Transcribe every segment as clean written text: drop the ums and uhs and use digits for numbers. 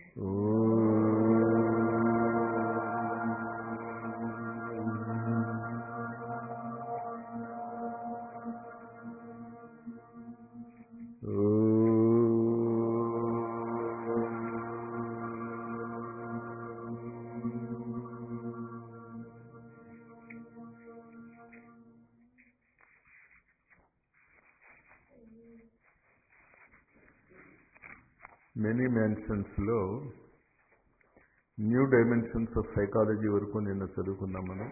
Many మ్యాన్షన్స్లో new dimensions of psychology వరకు నిన్న చదువుకున్నాం మనం.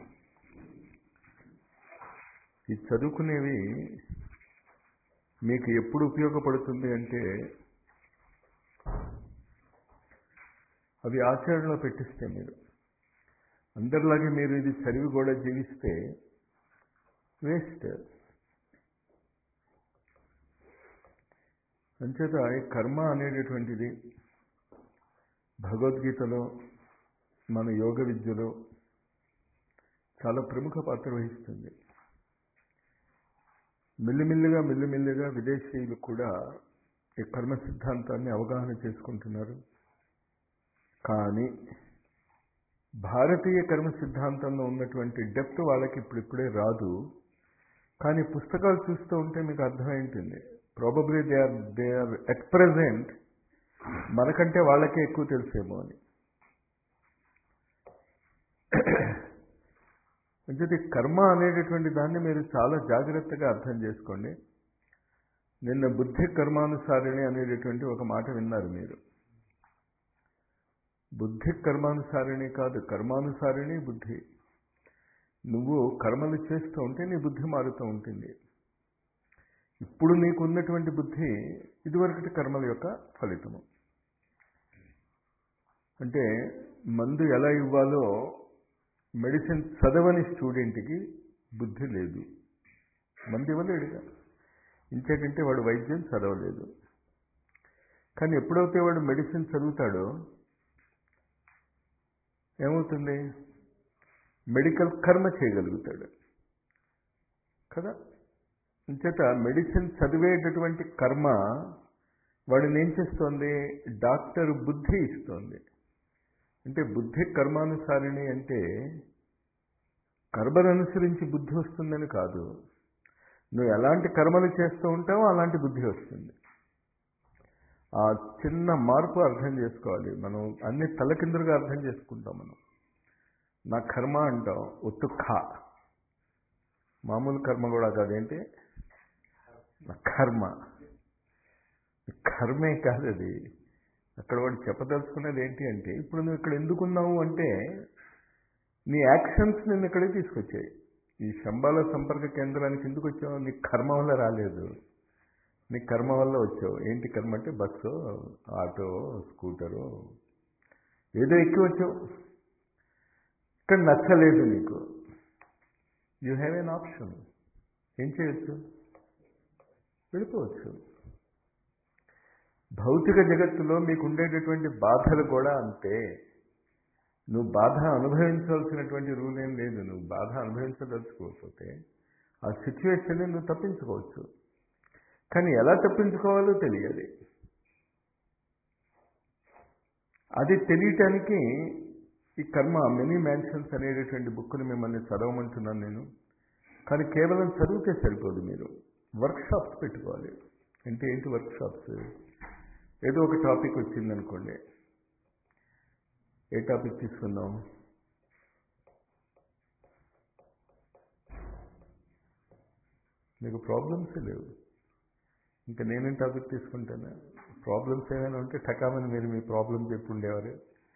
ఈ చదువుకునేవి మీకు ఎప్పుడు ఉపయోగపడుతుంది అంటే అవి ఆచరణలో పెట్టిస్తే మీరు అందరిలాగే మీరు ఇది చదివి కూడా జీవిస్తే వేస్ట్. అంచేత ఈ కర్మ అనేటటువంటిది భగవద్గీతలో మన యోగ విద్యలో చాలా ప్రముఖ పాత్ర వహిస్తుంది. మెల్లిమెల్లిగా విదేశీయులు కూడా ఈ కర్మ సిద్ధాంతాన్ని అవగాహన చేసుకుంటున్నారు. కానీ భారతీయ కర్మ సిద్ధాంతంలో ఉన్నటువంటి డెప్త్ వాళ్ళకి ఇప్పుడిప్పుడే రాదు. కానీ పుస్తకాలు చూస్తూ ఉంటే మీకు అర్థమైంటుంది. Probably they are at present మనకంటే వాళ్ళకే ఎక్కువ తెలుసేమో అని. అంటే కర్మ అనేటటువంటి దాన్ని మీరు చాలా జాగ్రత్తగా అర్థం చేసుకోండి. నిన్న బుద్ధి కర్మానుసారిణి అనేటటువంటి ఒక మాట విన్నారు మీరు. బుద్ధి కర్మానుసారిణి కాదు, కర్మానుసారిణి బుద్ధి. నువ్వు కర్మలు చేస్తూ ఉంటే నీ బుద్ధి మారుతూ ఉంటుంది. ఇప్పుడు నీకు ఉన్నటువంటి బుద్ధి ఇదివరకటి కర్మల యొక్క ఫలితము. అంటే మందు ఎలా ఇవ్వాలో మెడిసిన్ చదవని స్టూడెంట్కి బుద్ధి లేదు, మందు ఇవ్వలేడుగా. ఇంకేంటంటే వాడు వైద్యం చదవలేదు. కానీ ఎప్పుడైతే వాడు మెడిసిన్ చదువుతాడో ఏమవుతుంది? మెడికల్ కర్మ చేయగలుగుతాడు కదా. అంచేత మెడిసిన్ చదివేటటువంటి కర్మ వాడిని ఏం చేస్తోంది? డాక్టర్ బుద్ధి ఇస్తోంది. అంటే బుద్ధి కర్మానుసారిణి అంటే కర్మను అనుసరించి బుద్ధి వస్తుందని కాదు. నువ్వు ఎలాంటి కర్మలు చేస్తూ ఉంటావో అలాంటి బుద్ధి వస్తుంది. ఆ చిన్న మార్పు అర్థం చేసుకోవాలి. మనం అన్ని తలకిందులుగా అర్థం చేసుకుంటాం. మనం నా కర్మ అంటాం, ఒత్తు ఖా, మామూలు కర్మ కూడా కాదేంటి, కర్మ. కర్మే కాదు అది. అక్కడ వాడు చెప్పదలుచుకున్నది ఏంటి అంటే, ఇప్పుడు నువ్వు ఇక్కడ ఎందుకున్నావు అంటే నీ యాక్షన్స్ నిన్ను ఇక్కడికి తీసుకొచ్చాయి. ఈ శంబాల సంపర్క కేంద్రానికి ఎందుకు వచ్చావు? నీ కర్మ వల్ల రాలేదు, నీ కర్మ వల్ల వచ్చావు. ఏంటి కర్మ అంటే బస్సు, ఆటో, స్కూటరు ఏదో ఎక్కి వచ్చావు. ఇక్కడ నచ్చలేదు నీకు, యూ హ్యావ్ ఎన్ ఆప్షన్. ఏం చేయొచ్చు? వెళ్ళిపోవచ్చు. భౌతిక జగత్తులో మీకు ఉండేటటువంటి బాధలు కూడా అంతే. నువ్వు బాధ అనుభవించాల్సినటువంటి రూల్ ఏం లేదు. నువ్వు బాధ అనుభవించదలుచుకోకపోతే ఆ సిచ్యువేషన్ని నువ్వు తప్పించుకోవచ్చు. కానీ ఎలా తప్పించుకోవాలో తెలియాలి. అది తెలియటానికి ఈ కర్మ మెనీ మ్యాన్షన్స్ అనేటటువంటి బుక్ని మిమ్మల్ని చదవమంటున్నాను నేను. కానీ కేవలం చదివితే సరిపోదు, మీరు వర్క్షాప్స్ పెట్టుకోవాలి. అంటే ఏంటి వర్క్షాప్స్? ఏదో ఒక టాపిక్ వచ్చిందనుకోండి, ఏ టాపిక్ తీసుకుందాం? మీకు ప్రాబ్లమ్స్ లేవు, ఇంకా నేనేం టాపిక్ తీసుకుంటాను? ప్రాబ్లమ్స్ ఏమైనా ఉంటే టకామని మీరు మీ ప్రాబ్లమ్స్ చెప్పి ఉండేవారు.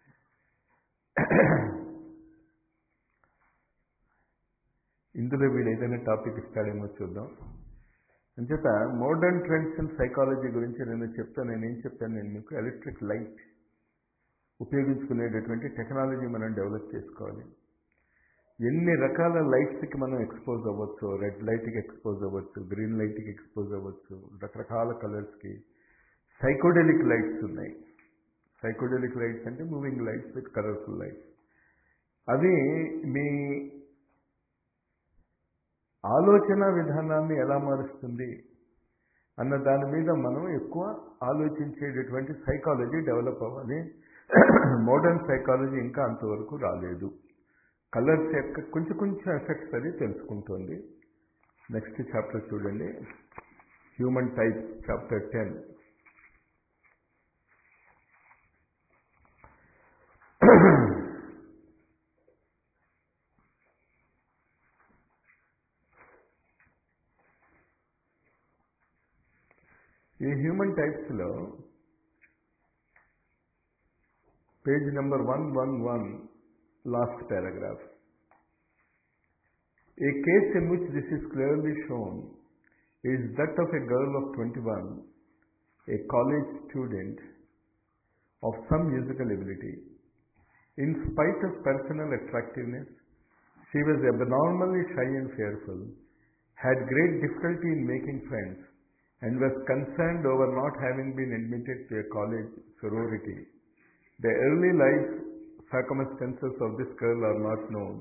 ఇందులో వీడు ఏదైనా టాపిక్ ఇస్తాడేమో చూద్దాం. అంచేత మోడర్న్ ట్రెండ్స్ ఇన్ సైకాలజీ గురించి నేనేం చెప్తాను, నేను మీకు ఎలక్ట్రిక్ లైట్ ఉపయోగించుకునేటటువంటి టెక్నాలజీ మనం డెవలప్ చేసుకోవాలి. ఎన్ని రకాల లైట్స్కి మనం ఎక్స్పోజ్ అవ్వచ్చు. రెడ్ లైట్కి ఎక్స్పోజ్ అవ్వచ్చు, గ్రీన్ లైట్కి ఎక్స్పోజ్ అవ్వచ్చు, రకరకాల కలర్స్కి. సైకోడెలిక్ లైట్స్ ఉన్నాయి. సైకోడెలిక్ లైట్స్ అంటే moving lights with colourful lights. అవి మీ ఆలోచన విధానాన్ని ఎలా మారుస్తుంది అన్న దాని మీద మనం ఎక్కువ ఆలోచించేటటువంటి సైకాలజీ డెవలప్ అవ్వాలి. మోడర్న్ సైకాలజీ ఇంకా అంతవరకు రాలేదు. కలర్స్ యొక్క కొంచెం కొంచెం ఎఫెక్ట్స్ అది తెలుసుకుంటోంది. నెక్స్ట్ చాప్టర్ చూడండి, హ్యూమన్ టైప్స్, చాప్టర్ 10. ఈ హ్యూమన్ టైప్స్లో page number 111, last paragraph. A case in which this is clearly shown is that of a girl of 21, a college student of some musical ability. In spite of personal attractiveness, she was abnormally shy and fearful, had great difficulty in making friends, and was concerned over not having been admitted to a college sorority. The early life circumstances of this girl are not known.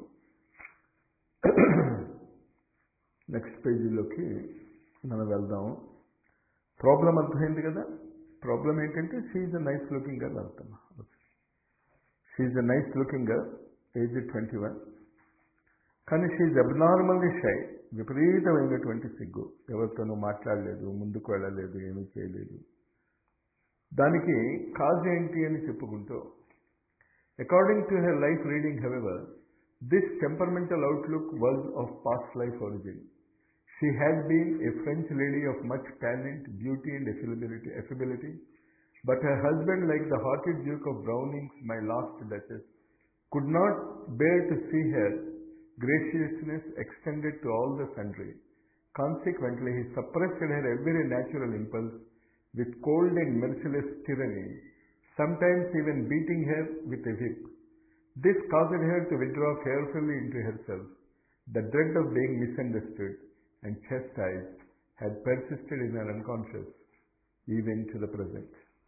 Next పేజీలోకి మనం వెళ్దాం. Problem అర్థమైంది కదా. Problem ఏంటంటే she's a nice looking girl అర్థం. She's a nice looking girl, age 21, కానీ she abnormally shy, విపరీతమైనటువంటి సిగ్గు, ఎవరితోనూ మాట్లాడలేదు, ముందుకు వెళ్ళలేదు, ఏమీ చేయలేదు. దానికి కాజ్ ఏంటి అని చెప్పుకుంటూ, according to her life reading however, this temperamental outlook was of past life origin. She had been a French lady of much talent, beauty and affability, but her husband, like the haughty Duke of Browning's My Last Duchess, could not bear to see her graciousness extended to all the sundry. Consequently, he suppressed her every natural impulse with cold and merciless tyranny, sometimes even beating her with a whip. This caused her to withdraw fearfully into herself. The dread of being misunderstood and chastised had persisted in her unconscious even to the present.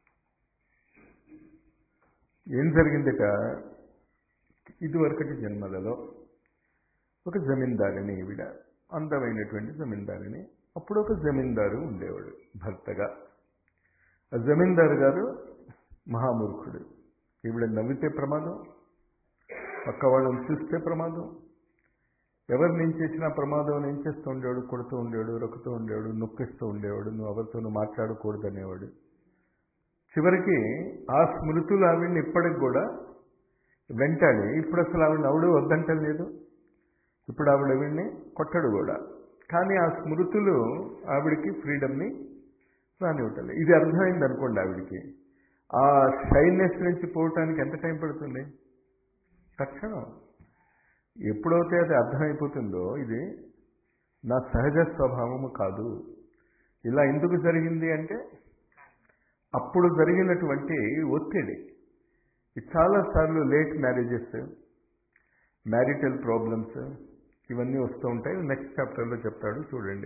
ఏం జరిగిందట, ఇదివరకటి జన్మలలో ఒక జమీందారిని, ఈవిడ అందమైనటువంటి జమీందారిని. అప్పుడు ఒక జమీందారు ఉండేవాడు భర్తగా. ఆ జమీందారు గారు మహామూర్ఖుడు. ఈవిడ నవ్వితే ప్రమాదం, పక్క వాళ్ళని చూస్తే ప్రమాదం, ఎవరిని ఏం చేసినా ప్రమాదం. ఏం చేస్తూ ఉండేవాడు, కొడుతూ ఉండేవాడు, రొక్కుతూ ఉండేవాడు, నొక్కిస్తూ ఉండేవాడు, నువ్వు ఎవరితోనూ మాట్లాడకూడదు అనేవాడు. చివరికి ఆ స్మృతులు ఆవిడ్ని ఇప్పటికి కూడా వెంటాడి, ఇప్పుడు అసలు ఆవిడ వద్దంటం లేదు, ఇప్పుడు ఆవిడ ఆవిడ్ని కొట్టడు కూడా. కానీ ఆ స్మృతులు ఆవిడికి ఫ్రీడమ్ని రానివ్వటం లేదు. ఇది అర్థమైంది అనుకోండి ఆవిడికి. ఆ షైనెస్ నుంచి పోవటానికి ఎంత టైం పడుతుంది? తక్షణం. ఎప్పుడైతే అది అర్థమైపోతుందో, ఇది నా సహజ స్వభావము కాదు, ఇలా ఎందుకు జరిగింది అంటే అప్పుడు జరిగినటువంటి ఒత్తిడి. చాలాసార్లు లేట్ మ్యారేజెస్, మ్యారిటల్ ప్రాబ్లమ్స్ ఇవన్నీ వస్తూ ఉంటాయి. నెక్స్ట్ చాప్టర్లో చెప్తాడు, చూడండి.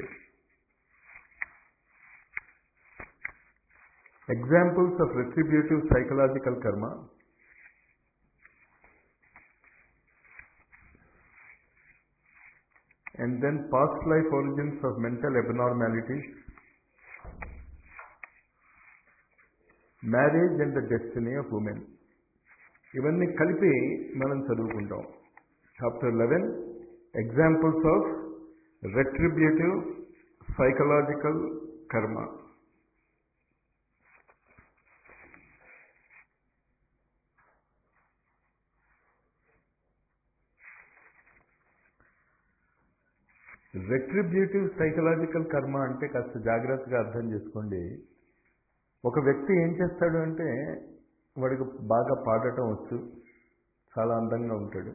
Examples of retributive psychological karma. And then past life origins of mental abnormalities, marriage and the destiny of women. ఇవన్నీ కలిపి మనం చదువుకుంటాం. Chapter 11, examples of retributive psychological karma. Retributive psychological karma అంటే కాస్త జాగ్రత్తగా అర్థం చేసుకోండి. ఒక వ్యక్తి ఏం చేస్తాడు అంటే, వాడికి బాగా పాడటం వచ్చు, చాలా అందంగా ఉంటాడు,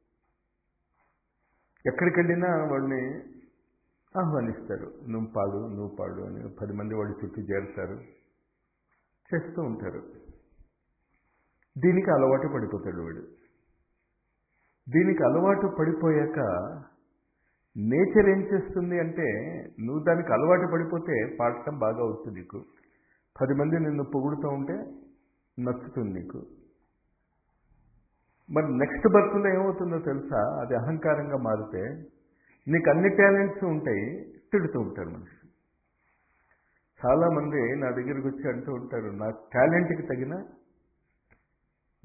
ఎక్కడికి వెళ్ళినా వాడిని ఆహ్వానిస్తారు, నువ్వు పాడు అని. 10 మంది వాడి చుట్టూ చేరుతారు, చేస్తూ ఉంటారు. దీనికి అలవాటు పడిపోతాడు వాడు. దీనికి అలవాటు పడిపోయాక నేచర్ ఏం చేస్తుంది అంటే, నువ్వు దానికి అలవాటు పడిపోతే పాడటం బాగా అవుతుంది నీకు. 10 మంది నిన్ను పొగుడుతూ ఉంటే నచ్చుతుంది నీకు. మరి నెక్స్ట్ బర్త్లో ఏమవుతుందో తెలుసా? అది అహంకారంగా మారితే నీకు అన్ని టాలెంట్స్ ఉంటాయి, తిడుతూ ఉంటారు మనిషి. చాలామంది నా దగ్గరికి వచ్చి అంటూ ఉంటారు, నా టాలెంట్కి తగిన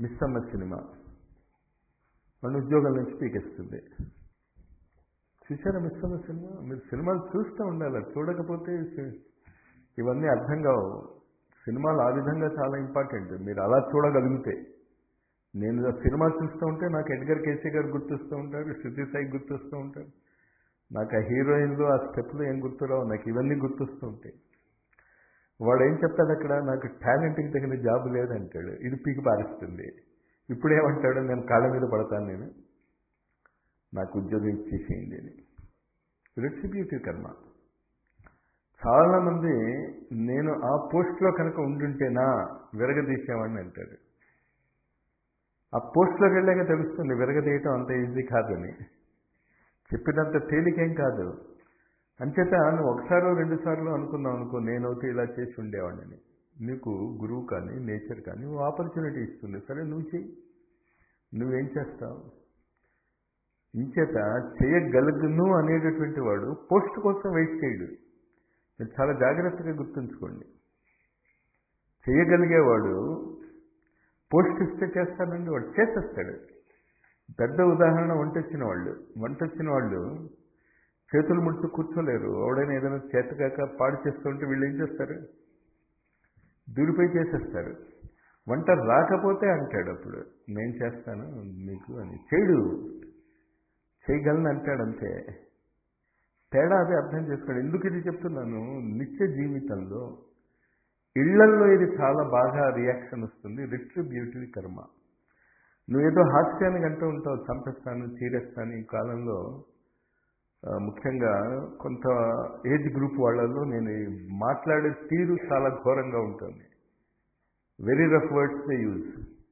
మిస్ అమ్మ సినిమా మన ఉద్యోగాల నుంచి పీకేస్తుంది. చూసారా మిస్ అమ్మ సినిమా? మీరు సినిమాలు చూస్తూ ఉండాలి, చూడకపోతే ఇవన్నీ అర్థం కావు. సినిమాలు ఆ విధంగా చాలా ఇంపార్టెంట్. మీరు అలా చూడగలిగితే, నేను సినిమా చూస్తూ ఉంటే నాకు ఎడ్గర్ కేసీ గారు గుర్తొస్తూ ఉంటారు, శృతి సాయి గుర్తొస్తూ ఉంటారు, నాకు ఆ హీరోయిన్లు ఆ స్టెప్లు ఏం గుర్తురావు, నాకు ఇవన్నీ గుర్తొస్తూ ఉంటాయి. వాడు ఏం చెప్తాడు అక్కడ, నాకు టాలెంట్కి తగిన జాబ్ లేదంటాడు, ఇది పీకి పారిస్తుంది. ఇప్పుడు ఏమంటాడు, నేను కాళ్ళ మీద పడతాను, నేను నాకు ఉద్యోగం ఇచ్చేసేయండి అని. రెట్రిబ్యూటివ్ కర్మ. చాలామంది నేను ఆ పోస్ట్లో కనుక ఉండుంటేనా విరగదీసేవాడిని అంటాడు. ఆ పోస్ట్లోకి వెళ్ళాక తెలుస్తుంది విరగదీయటం అంత ఈజీ కాదని. చెప్పినంత తేలికేం కాదు. అంచేత నువ్వు ఒకసారో రెండు సార్లు అనుకున్నావు అనుకో, నేనైతే ఇలా చేసి ఉండేవాడిని. నీకు గురువు కానీ నేచర్ కానీ ఆపర్చునిటీ ఇస్తుంది, సరే నువ్వు చెయ్యి. నువ్వేం చేస్తావు? ఇంచేత చేయగలుగును అనేటటువంటి వాడు పోస్ట్ కోసం వెయిట్ చేయడు. మీరు చాలా జాగ్రత్తగా గుర్తుంచుకోండి. చేయగలిగేవాడు పోస్ట్ ఇస్తే చేస్తానండి, వాడు చేసేస్తాడు. పెద్ద ఉదాహరణ వంటొచ్చిన వాళ్ళు చేతులు ముడుచు కూర్చోలేరు. ఎవడైనా ఏదైనా చేతకాక పాడు చేస్తుంటే వీళ్ళు ఏం చేస్తారు, దూరిపోయి చేసేస్తారు. వంట రాకపోతే అంటాడు, అప్పుడు నేను చేస్తాను మీకు అని. చేయగలను అంటాడు, అంతే తేడా. అదే అర్థం చేసుకోండి. ఎందుకు ఇది చెప్తున్నాను, నిత్య జీవితంలో ఇళ్లల్లో ఇది చాలా బాగా రియాక్షన్ వస్తుంది. రిట్రిబ్యూటివ్ కర్మ. నువ్వేదో హాస్యానికి అంటూ ఉంటావు, చంపేస్తాను చీరేస్తాను. ఈ కాలంలో ముఖ్యంగా కొంత ఏజ్ గ్రూప్ వాళ్ళల్లో నేను మాట్లాడే తీరు చాలా ఘోరంగా ఉంటుంది. Very rough words they use.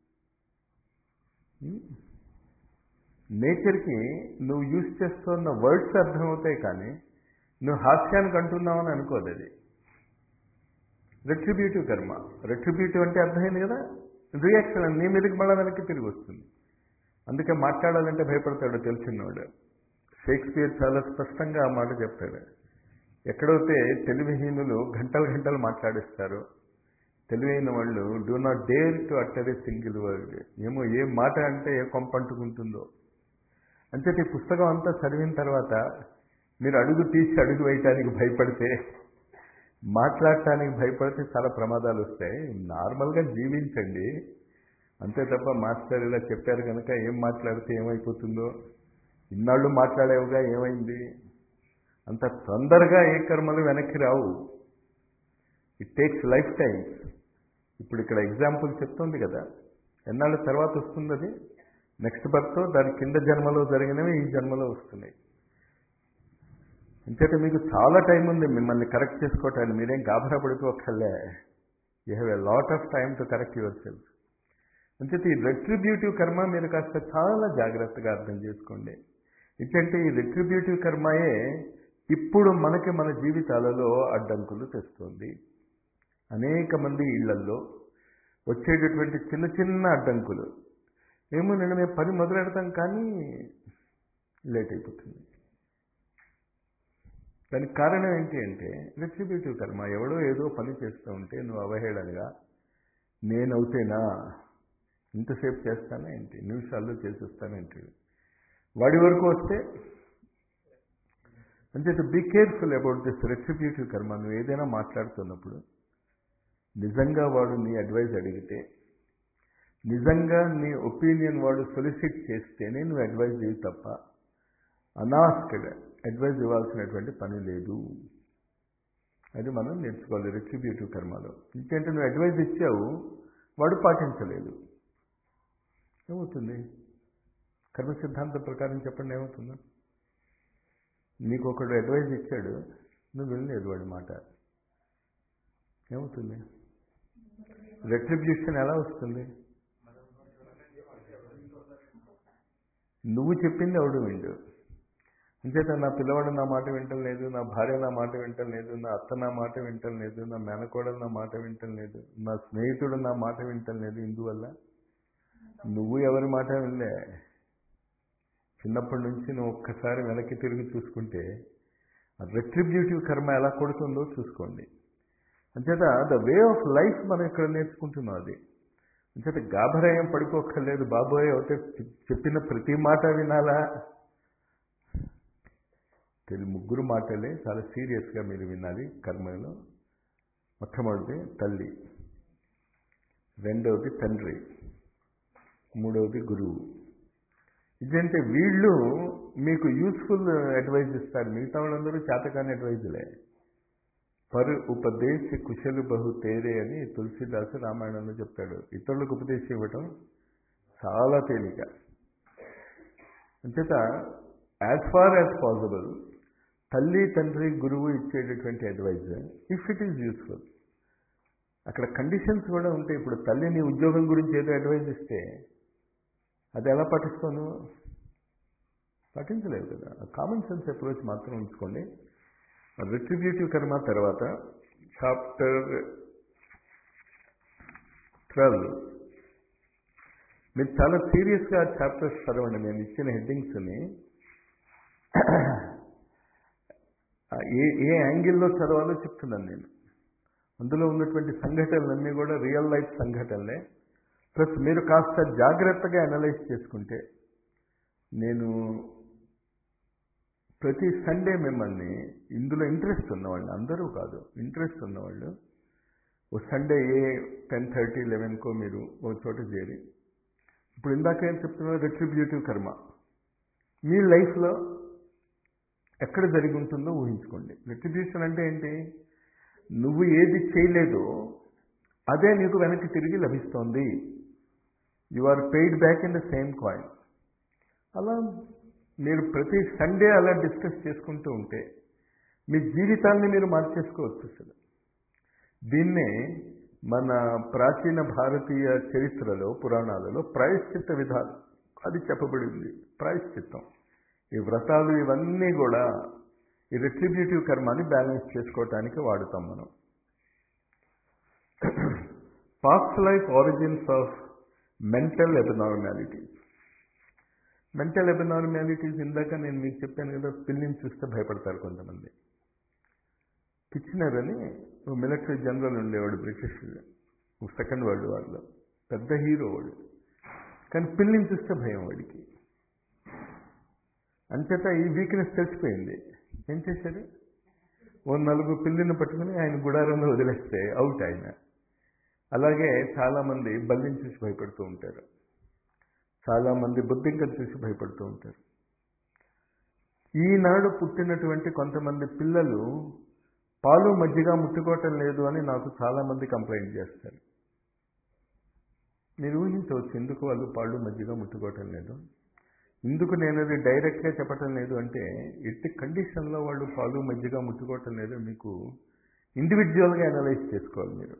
నేచర్కి నువ్వు యూజ్ చేస్తున్న వర్డ్స్ అర్థమవుతాయి, కానీ నువ్వు హాస్యానికి అంటున్నావని అనుకోదు. అది రెట్రిబ్యూటివ్ కర్మ. రెట్రిబ్యూటివ్ అంటే అర్థమైంది కదా, రియాక్షన్ నీ మీదకి మళ్ళీ వెనక్కి తిరిగి వస్తుంది. అందుకే మాట్లాడాలంటే భయపడతాడు తెలిసినవాడు. షేక్స్పియర్ చాలా స్పష్టంగా ఆ మాట చెప్తాడు. ఎక్కడైతే తెలివిహీనులు గంటలు మాట్లాడిస్తారు, తెలివైన వాళ్ళు do not dare to utter a single word. ఏమో ఏ మాట అంటే ఏ కొంప అంటుకుంటుందో. అంతే ఈ పుస్తకం అంతా చదివిన తర్వాత మీరు అడుగు తీసి అడుగు వేయటానికి భయపడితే, మాట్లాడటానికి భయపడితే చాలా ప్రమాదాలు వస్తాయి. నార్మల్గా జీవించండి అంతే తప్ప, మాస్టర్ ఇలా చెప్పారు కనుక ఏం మాట్లాడితే ఏమైపోతుందో, ఇన్నాళ్ళు మాట్లాడేవుగా ఏమైంది, అంత తొందరగా ఏ కర్మలు వెనక్కి రావు. It takes life times. ఇప్పుడు ఇక్కడ ఎగ్జాంపుల్ చెప్తుంది కదా, ఎన్నాళ్ళ తర్వాత వస్తుంది అది, నెక్స్ట్ బర్త్, దాని కింద జన్మలో జరిగినవి ఈ జన్మలో వస్తున్నాయి. అంచేత మీకు చాలా టైం ఉంది మిమ్మల్ని కరెక్ట్ చేసుకోవటానికి. మీరేం గాబరా పడిపోక్కర్లే. You have a lot of time to correct yourself. అంచేత ఈ రెట్రిబ్యూటివ్ కర్మ మీరు కాస్త చాలా జాగ్రత్తగా అర్థం చేసుకోండి. ఎందుకంటే ఈ రెట్రిబ్యూటివ్ కర్మయే ఇప్పుడు మనకి మన జీవితాలలో అడ్డంకులు తెస్తుంది. అనేక మంది ఇళ్లల్లో వచ్చేటటువంటి చిన్న చిన్న అడ్డంకులు, ఏమో నేను మేము పని మొదలెడతాం కానీ లేట్ అయిపోతుంది. దానికి కారణం ఏంటి అంటే రెట్రిబ్యూటివ్ కర్మ. ఎవడో ఏదో పని చేస్తూ ఉంటే నువ్వు అవహేళనగా నేనవుతేనా ఇంతసేపు చేస్తానా ఏంటి, నిమిషాల్లో చేసేస్తానేంటి, వాడి వరకు వస్తే. అంచేత be careful about this retributive karma. నువ్వు ఏదైనా మాట్లాడుతున్నప్పుడు నిజంగా వాడు నీ అడ్వైజ్ అడిగితే, నిజంగా నీ ఒపీనియన్ వాడు సొలిసిట్ చేస్తేనే నువ్వు అడ్వైజ్ చేయి తప్ప అనాస్క్డ్ అడ్వైజ్ ఇవ్వాల్సినటువంటి పని లేదు. అది మనం నేర్చుకోవాలి రెట్రిబ్యూటివ్ కర్మలో. ఇంకేంటే నువ్వు అడ్వైజ్ ఇచ్చావు, వాడు పాటించలేదు, ఏమవుతుంది? కర్మ సిద్ధాంతం ప్రకారం చెప్పండి, ఏమవుతుందో? నీకు ఒకడు అడ్వైజ్ ఇచ్చాడు, నువ్వు వినలేదు వాడి మాట, ఏమవుతుంది? రెట్రిబ్యూషన్ ఎలా వస్తుంది? నువ్వు చెప్పింది ఎవడు విండు. అంచేత నా పిల్లవాడు నా మాట వింటం లేదు, నా భార్య నా మాట వింటం లేదు, నా అత్త నా మాట వింటం లేదు, నా మేనకోడలు నా మాట వింటం లేదు, నా స్నేహితుడు నా మాట వింటం లేదు. ఇందువల్ల నువ్వు ఎవరి మాట వినలే. చిన్నప్పటి నుంచి నువ్వు ఒక్కసారి వెనక్కి తిరిగి చూసుకుంటే రెట్రిబ్యూటివ్ కర్మ ఎలా కొడుతుందో చూసుకోండి. అంచేత ద వే ఆఫ్ లైఫ్ మనం ఇక్కడ నేర్చుకుంటున్నాం. అది అంచేత గాభరాయం పడిపోక్కర్లేదు. బాబోయ్ అయితే చెప్పిన ప్రతి మాట వినాలా? ముగ్గురు మాటలే చాలా సీరియస్గా మీరు వినాలి కర్మలో. మొట్టమొదటి తల్లి, రెండవది తండ్రి, మూడవది గురువు. ఇదంటే వీళ్ళు మీకు యూస్ఫుల్ అడ్వైజ్ ఇస్తారు. మిగతా వాళ్ళందరూ చేతకాని అడ్వైజులే. పర్ ఉపదేశ కుశలు బహు తేరే అని తులసిదాసు రామాయణంలో చెప్తాడు. ఇతరులకు ఉపదేశం ఇవ్వటం చాలా తేలిక. అంచేత యాజ్ ఫార్ యాజ్ పాసిబుల్ తల్లి, తండ్రి, గురువు ఇచ్చేటటువంటి advice if it is useful. అక్కడ కండిషన్స్ కూడా ఉంటాయి. ఇప్పుడు తల్లి నీ ఉద్యోగం గురించి ఏదో అడ్వైజ్ ఇస్తే అది ఎలా పాటిస్తాను? పాటించలేవు కదా. కామన్ సెన్స్ అప్రోచ్ మాత్రం ఉంచుకోండి. రిట్రిబ్యూటివ్ కర్మ తర్వాత చాప్టర్ 12. మీరు చాలా సీరియస్గా చాప్టర్స్ చదవండి. నేను ఇచ్చిన హెడ్డింగ్స్ని ఏ యాంగిల్లో చదవాలో చెప్తున్నాను నేను. అందులో ఉన్నటువంటి సంఘటనలన్నీ కూడా రియల్ లైఫ్ సంఘటనలే. ప్లస్ మీరు కాస్త జాగ్రత్తగా అనలైజ్ చేసుకుంటే, నేను ప్రతి సండే మిమ్మల్ని ఇందులో ఇంట్రెస్ట్ ఉన్నవాళ్ళు, అందరూ కాదు, ఇంట్రెస్ట్ ఉన్నవాళ్ళు ఓ సండే 10:30, 11కో మీరు ఒక చోట చేరి, ఇప్పుడు ఇందాక ఏం చెప్తున్నారు, రిట్రిబ్యూటివ్ కర్మ మీ లైఫ్లో ఎక్కడ జరిగి ఉంటుందో ఊహించుకోండి. రిట్రిబ్యూషన్ అంటే ఏంటి? నువ్వు ఏది చేయలేదో అదే నీకు వెనక్కి తిరిగి లభిస్తోంది. You are paid back in the same coin. అలా మీరు ప్రతి సండే అలా డిస్కస్ చేసుకుంటూ ఉంటే మీ జీవితాన్ని మీరు మార్చేసుకోవచ్చు అసలు. దీన్నే మన ప్రాచీన భారతీయ చరిత్రలో, పురాణాలలో ప్రాయశ్చిత్త విధానం అది చెప్పబడింది. ప్రాయశ్చిత్తం, ఈ వ్రతాలు ఇవన్నీ కూడా ఈ రిట్రిబ్యూటివ్ కర్మాన్ని బ్యాలెన్స్ చేసుకోవటానికి వాడుతాం మనం. Past life origins of mental abnormalities. Mental abnormalities ఇందాక నేను మీకు చెప్పాను కదా, పిల్లిని చూస్తే భయపడతారు కొంతమంది. కిచెనర్ అని మిలిటరీ జనరల్ ఉండేవాడు, బ్రిటిష్ సెకండ్ వరల్డ్ వార్లో, పెద్ద హీరో వాడు. కానీ పిల్లిని చూస్తే భయం వాడికి. అంచేత ఈ వీక్నెస్ తెలిసిపోయింది. ఏం చేశారు, ఓ 4 పిల్లిని పట్టుకుని ఆయన గుడారంలో వదిలేస్తే అవుట్ ఆయన. అలాగే చాలామంది బల్లిని చూసి భయపడుతూ ఉంటారు, చాలామంది బుద్ధింకను చూసి భయపడుతూ ఉంటారు. ఈనాడు పుట్టినటువంటి కొంతమంది పిల్లలు పాలు మజ్జిగ ముట్టుకోవటం లేదు అని నాకు చాలామంది కంప్లైంట్ చేస్తారు. మీరు ఊహించవచ్చు ఎందుకు వాళ్ళు పాలు మజ్జిగ ముట్టుకోవటం లేదు. ఎందుకు నేను అది డైరెక్ట్గా చెప్పటం లేదు అంటే, ఎట్టి కండిషన్లో వాళ్ళు పాలు మజ్జిగ ముట్టుకోవటం లేదు మీకు ఇండివిజువల్గా అనలైజ్ చేసుకోవాలి మీరు.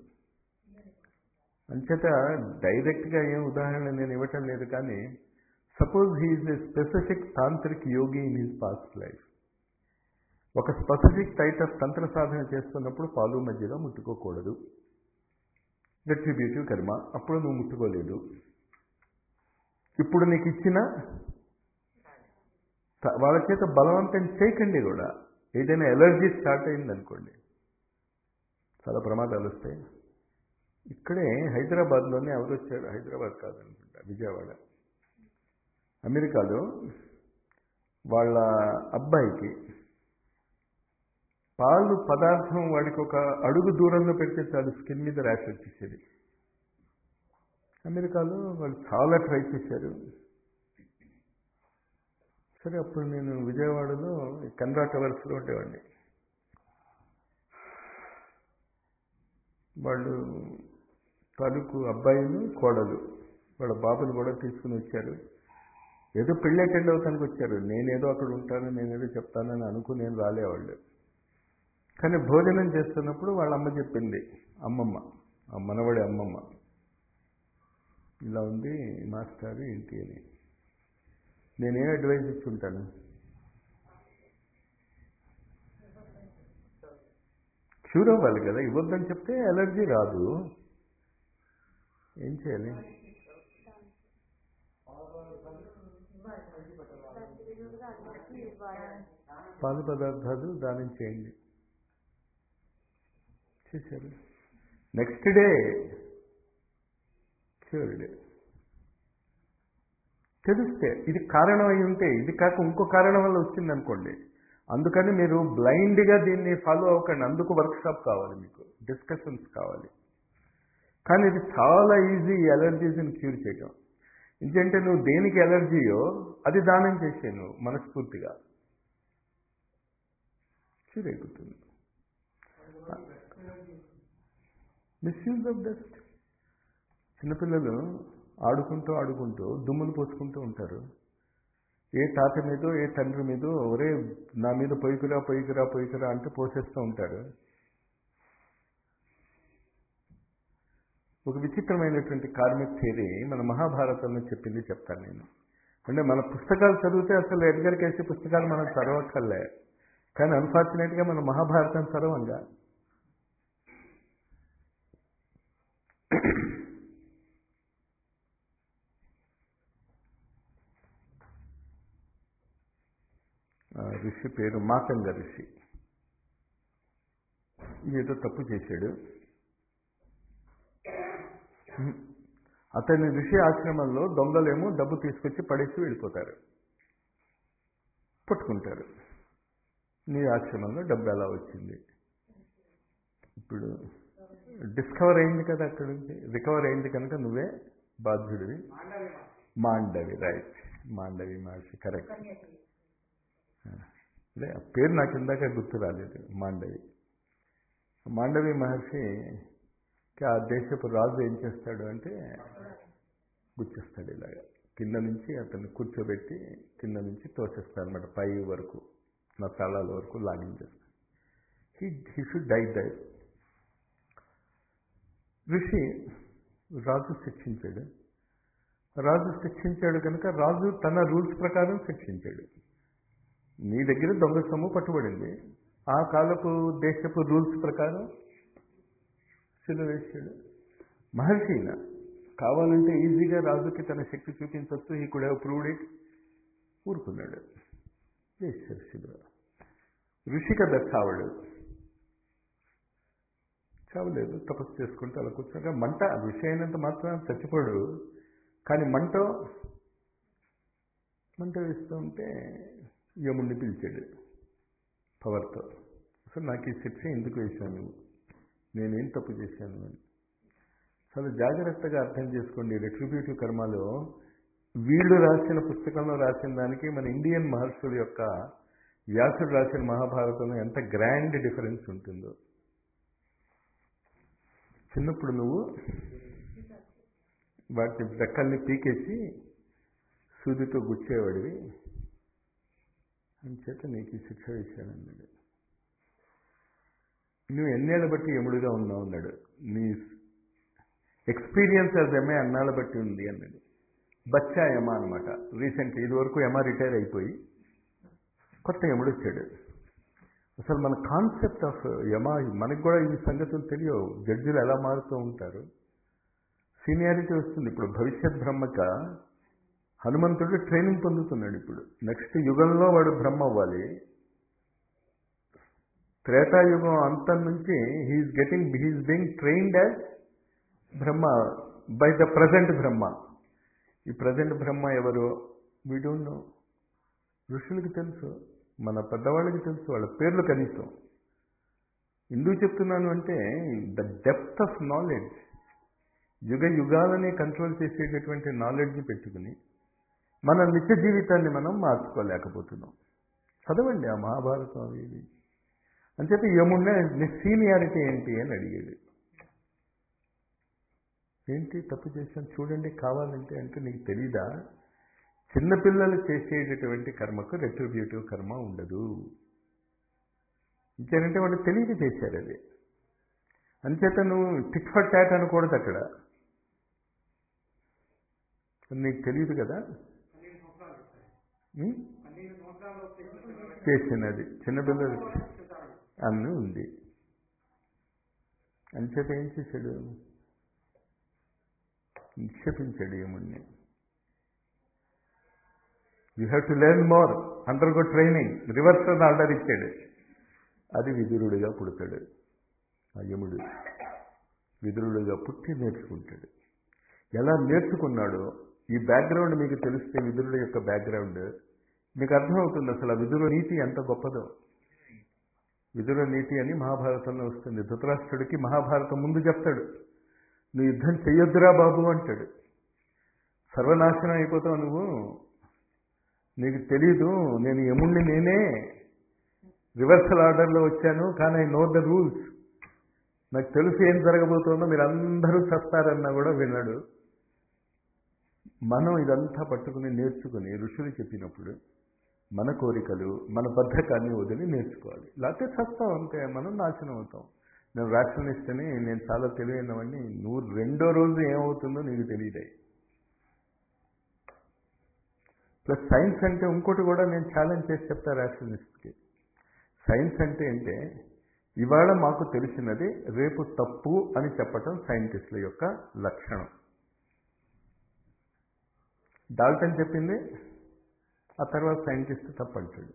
అంచేత డైరెక్ట్గా ఏం ఉదాహరణ నేను ఇవ్వటం లేదు. కానీ suppose he is a specific tantric yogi in his past life. ఒక స్పెసిఫిక్ టైప్ ఆఫ్ తంత్ర సాధన చేస్తున్నప్పుడు పాలు మజ్జిగ ముట్టుకోకూడదు, రిట్రిబ్యూటివ్ కర్మ. అప్పుడు నువ్వు ముట్టుకోలేదు. ఇప్పుడు నీకు ఇచ్చిన వాళ్ళ చేత బలవంతం చేయకండి కూడా. ఏదైనా ఎలర్జీ స్టార్ట్ అయిందనుకోండి చాలా ప్రమాదాలు వస్తాయి. ఇక్కడే హైదరాబాద్లోనే ఎవరు వచ్చారు, హైదరాబాద్ కాదనుకుంటా, విజయవాడ, అమెరికాలో వాళ్ళ అబ్బాయికి పాలు పదార్థం వాడికి ఒక అడుగు దూరంలో పెడితే చాలు స్కిన్ మీద ర్యాష్ వచ్చేసేది. అమెరికాలో వాళ్ళు చాలా ట్రై చేశారు. సరే, అప్పుడు నేను విజయవాడలో కెనరా టవర్స్లో ఉండేవాడిని. వాళ్ళు తలుకు అబ్బాయిలు, కోడలు, వాళ్ళ బాబుని కూడా తీసుకుని వచ్చారు. ఏదో పెళ్ళి అటెండ్ అవుతానికి వచ్చారు. నేనేదో అక్కడ ఉంటాను, నేనేదో చెప్తానని అనుకుని నేను రాలేవాళ్ళు. కానీ భోజనం చేస్తున్నప్పుడు వాళ్ళ అమ్మ చెప్పింది, అమ్మమ్మ, ఆ మనవడి అమ్మమ్మ, ఇలా ఉంది మాస్టర్ ఏంటి అని. నేనేం అడ్వైజ్ ఇచ్చుంటాను, క్యూర్ అవ్వాలి కదా. ఇవ్వద్దని చెప్తే ఎలర్జీ రాదు, ఏం చేయాలి? పాలు పదార్థాలు దానం చేయండి. చేశారు. Next day cured. తెలిస్తే ఇది కారణం అయి ఉంటే, ఇది కాక ఇంకో కారణం వల్ల వచ్చిందనుకోండి, అందుకని మీరు బ్లైండ్గా దీన్ని ఫాలో అవ్వకండి. అందుకు వర్క్షాప్ కావాలి, మీకు డిస్కషన్స్ కావాలి. కానీ ఇది చాలా ఈజీ ఈ అలర్జీస్ని క్యూర్ చేయడం. ఎందుకంటే నువ్వు దేనికి ఎలర్జీయో అది దానం చేసే నువ్వు మనస్ఫూర్తిగా క్యూర్ అయిపోతుంది. Misuse of dust. చిన్నపిల్లలు ఆడుకుంటూ ఆడుకుంటూ దుమ్ములు పోసుకుంటూ ఉంటారు. ఏ తాత మీదో ఏ తండ్రి మీదో ఒరే నా మీద పొయ్యికురా పొయ్యికురా పొయ్యికురా అంటూ పోసేస్తూ ఉంటారు. ఒక విచిత్రమైనటువంటి కార్మిక్ థియరీ మన మహాభారతంలో చెప్పింది చెప్తాను నేను. అంటే మన పుస్తకాలు చదివితే అసలు ఎడ్గర్ కేసీ పుస్తకాలు మనం చదవక్కర్లే, కానీ అన్ఫార్చునేట్గా మనం మహాభారతం చదవంగా. ఋషి పేరు మాతంగ ఋషి. ఏదో తప్పు చేశాడు. అతని ఋషి ఆశ్రమంలో దొంగలేమో డబ్బు తీసుకొచ్చి పడేసి వెళ్ళిపోతారు, పట్టుకుంటారు. నీ ఆశ్రమంలో డబ్బు ఎలా వచ్చింది? ఇప్పుడు డిస్కవర్ అయింది కదా, అక్కడి నుంచి రికవర్ అయింది కనుక నువ్వే బాధ్యుడివి. Mandavi, right, Mandavi Maharshi, correct. అదే ఆ పేరు నాకు ఇందాక గుర్తు రాలేదు. మాండవి. మాండవి మహర్షికి ఆ దేశపు రాజు ఏం చేస్తాడు అంటే గుచ్చేస్తాడు ఇలాగా, కింద నుంచి అతన్ని కూర్చోబెట్టి కింద నుంచి తోసేస్తాడు అనమాట, పై వరకు నా తలాల వరకు లాగించేస్తాడు. He should die die. ఋషి రాజు శిక్షించాడు. రాజు శిక్షించాడు కనుక రాజు తన రూల్స్ ప్రకారం శిక్షించాడు. నీ దగ్గర దొంగ సొమ్ము పట్టుబడింది, ఆ కాలపు దేశపు రూల్స్ ప్రకారం సిలువ వేసాడు. మహర్షిన కావాలంటే ఈజీగా రాజుకి తన శక్తి చూపించవచ్చు, ఈ కూడా ప్రూవ్డ్ ఇట్, ఊరుకున్నాడు, వేసాడు సిలువ. ఋషి కదా చావడు, చావలేదు, తపస్సు చేసుకుంటూ అలా కూర్చున్నాక మంట ఋషి అయినంత మాత్రం చచ్చిపోడు. కానీ మంట వేస్తూ ఉంటే యముడిని పిలిచాడు పవర్తో. అసలు నాకు ఈ శిక్ష ఎందుకు వేశాను, నేనేం తప్పు చేశాను అని. చాలా జాగ్రత్తగా అర్థం చేసుకోండి. రెట్రిబ్యూటివ్ కర్మలో వీళ్ళు రాసిన పుస్తకంలో రాసిన దానికి మన ఇండియన్ మహర్షుల యొక్క వ్యాసుడు రాసిన మహాభారతంలో ఎంత గ్రాండ్ డిఫరెన్స్ ఉంటుందో. చిన్నప్పుడు నువ్వు వాటి రెక్కల్ని పీకేసి సూదితో గుచ్చేవాడివి, అంచేత నీకు ఈ శిక్ష వేశానన్నాడు. నువ్వు ఎన్నేళ్ళ బట్టి యముడిగా ఉన్నావు అన్నాడు. నీ ఎక్స్పీరియన్స్ యాజ్ ఎమ్ఏ అన్నాళ్ళ బట్టి ఉంది అన్నాడు. బచ్చా యమ అనమాట. రీసెంట్ ఇదివరకు యమ రిటైర్ అయిపోయి కొత్త యముడు వచ్చాడు. అసలు మన కాన్సెప్ట్ ఆఫ్ యమ, మనకు కూడా ఈ సంగతులు తెలియవు. జడ్జిలు ఎలా మారుతూ ఉంటారు, సీనియారిటీ వస్తుంది. ఇప్పుడు భవిష్యత్ బ్రహ్మక హనుమంతుడు ట్రైనింగ్ పొందుతున్నాడు. ఇప్పుడు నెక్స్ట్ యుగంలో వాడు బ్రహ్మ అవ్వాలి. త్రేతాయుగం అంతం నుంచి he's being trained as Brahma by the present Brahma. ఈ ప్రజెంట్ బ్రహ్మ ఎవరు వీ డోంట్ నో. ఋషులకు తెలుసు, మన పెద్దవాళ్ళకి తెలుసు, వాళ్ళ పేర్లు కనీసం. ఎందుకు చెప్తున్నాను అంటే ద డెప్త్ ఆఫ్ నాలెడ్జ్, యుగ యుగాలని కంట్రోల్ చేసేటటువంటి నాలెడ్జ్ పెట్టుకుని మన నిత్య జీవితాన్ని మనం మార్చుకోలేకపోతున్నాం. చదవండి ఆ మహాభారతం అవి ఇవి అని చెప్పి యముడిని నీ సీనియారిటీ ఏంటి అని అడిగాడు. ఏంటి తప్పు చేశాను చూడండి కావాలంటే అంటే నీకు తెలీదా, చిన్నపిల్లలు చేసేటటువంటి కర్మకు రెట్రిబ్యూటివ్ కర్మ ఉండదు. ఇంకేంటంటే వాళ్ళు తెలియక చేశారు అది. అంచేత నువ్వు టిట్ ఫర్ టాట్ అనకూడదు అక్కడ. నీకు తెలియదు కదా చేసినది, చిన్నపిల్లలు అన్నీ ఉంది. అంచేత ఏం చేశాడు, నిక్షేపించాడు యముడిని. You have to learn more, undergo training, reverse అని ఆర్డర్ ఇచ్చాడు. అది విదురుడిగా పుడతాడు. ఆ యముడు విదురుడిగా పుట్టి నేర్చుకుంటాడు. ఎలా నేర్చుకున్నాడో ఈ బ్యాక్గ్రౌండ్ మీకు తెలిస్తే విదురుడు యొక్క బ్యాక్గ్రౌండ్ మీకు అర్థమవుతుంది అసలు ఆ విదుర నీతి ఎంత గొప్పదో. విదుర నీతి అని మహాభారతంలో వస్తుంది. ధృతరాష్ట్రుడికి మహాభారతం ముందు చెప్తాడు, నువ్వు యుద్ధం చెయ్యొద్దురా బాబు అంటాడు. సర్వనాశనం అయిపోతావు నువ్వు, నీకు తెలీదు, నేను యముణ్ణి నేనే రివర్సల్ ఆర్డర్లో వచ్చాను, కానీ ఐ నో ద రూల్స్, నాకు తెలుసు ఏం జరగబోతుందో, మీరు అందరూ చస్తారన్నా కూడా విన్నాడు. మనం ఇదంతా పట్టుకుని నేర్చుకుని ఋషులు చెప్పినప్పుడు మన కోరికలు మన బద్ధకాన్ని వదిలి నేర్చుకోవాలి. లేకపోతే చస్తాం అంతే, మనం నాశనం అవుతాం. నేను రాషనలిస్ట్ అని, నేను చాలా తెలివైనవాడిని, నువ్వు రెండో రోజు ఏమవుతుందో నీకు తెలియదే. ప్లస్ సైన్స్ అంటే ఇంకోటి కూడా నేను ఛాలెంజ్ చేసి చెప్తా రాషనలిస్ట్కి. సైన్స్ అంటే ఇవాళ మాకు తెలిసినది రేపు తప్పు అని చెప్పటం సైంటిస్టుల యొక్క లక్షణం. డాల్టన్ చెప్పింది ఆ తర్వాత సైంటిస్ట్ తప్పు అంటాడు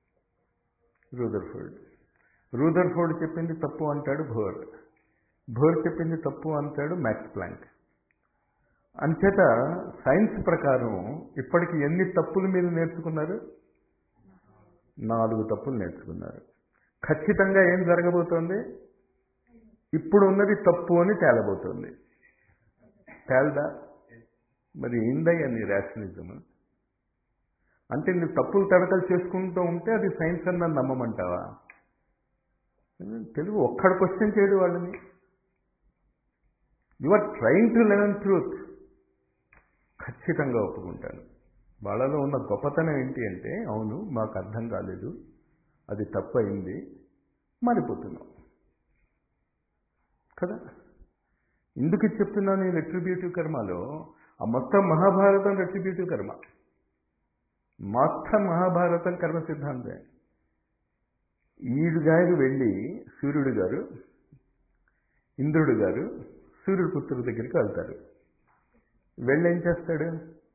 రూదర్ఫోర్డ్ చెప్పింది తప్పు అంటాడు బోర్ చెప్పింది తప్పు అంటాడు మ్యాక్స్ ప్లాంక్. అంచేత సైన్స్ ప్రకారం ఇప్పటికి ఎన్ని తప్పులు మీరు నేర్చుకున్నారు? 4 తప్పులు నేర్చుకున్నారు. ఖచ్చితంగా ఏం జరగబోతోంది? ఇప్పుడు ఉన్నది తప్పు అని తేలబోతోంది. తేలదా? మరి ఏందయ్యా నీ రేషనలిజం? అంటే నువ్వు తప్పులు తడకలు చేసుకుంటూ ఉంటే అది సైన్స్ అని నన్ను నమ్మమంటావా? తెలుగు ఒక్కడు క్వశ్చన్ చేయడు వాళ్ళని. You are trying to learn truth. ఖచ్చితంగా ఒప్పుకుంటాను. వాళ్ళలో ఉన్న గొప్పతనం ఏంటి అంటే, అవును మాకు అర్థం కాలేదు, అది తప్పు అయింది, మారిపోతున్నాం కదా. ఎందుకు చెప్తున్నాను ఈ రెట్రిబ్యూటివ్ కర్మలో? ఆ మొత్తం మహాభారతం రెట్రిబ్యూటివ్ కర్మ. మొత్తం మహాభారతం కర్మ సిద్ధాంతం. ఈడు గారు వెళ్ళి సూర్యుడు గారు, ఇంద్రుడు గారు సూర్యుడు పుత్రుడి దగ్గరికి వెళ్తారు. వెళ్ళి ఏం చేస్తాడు?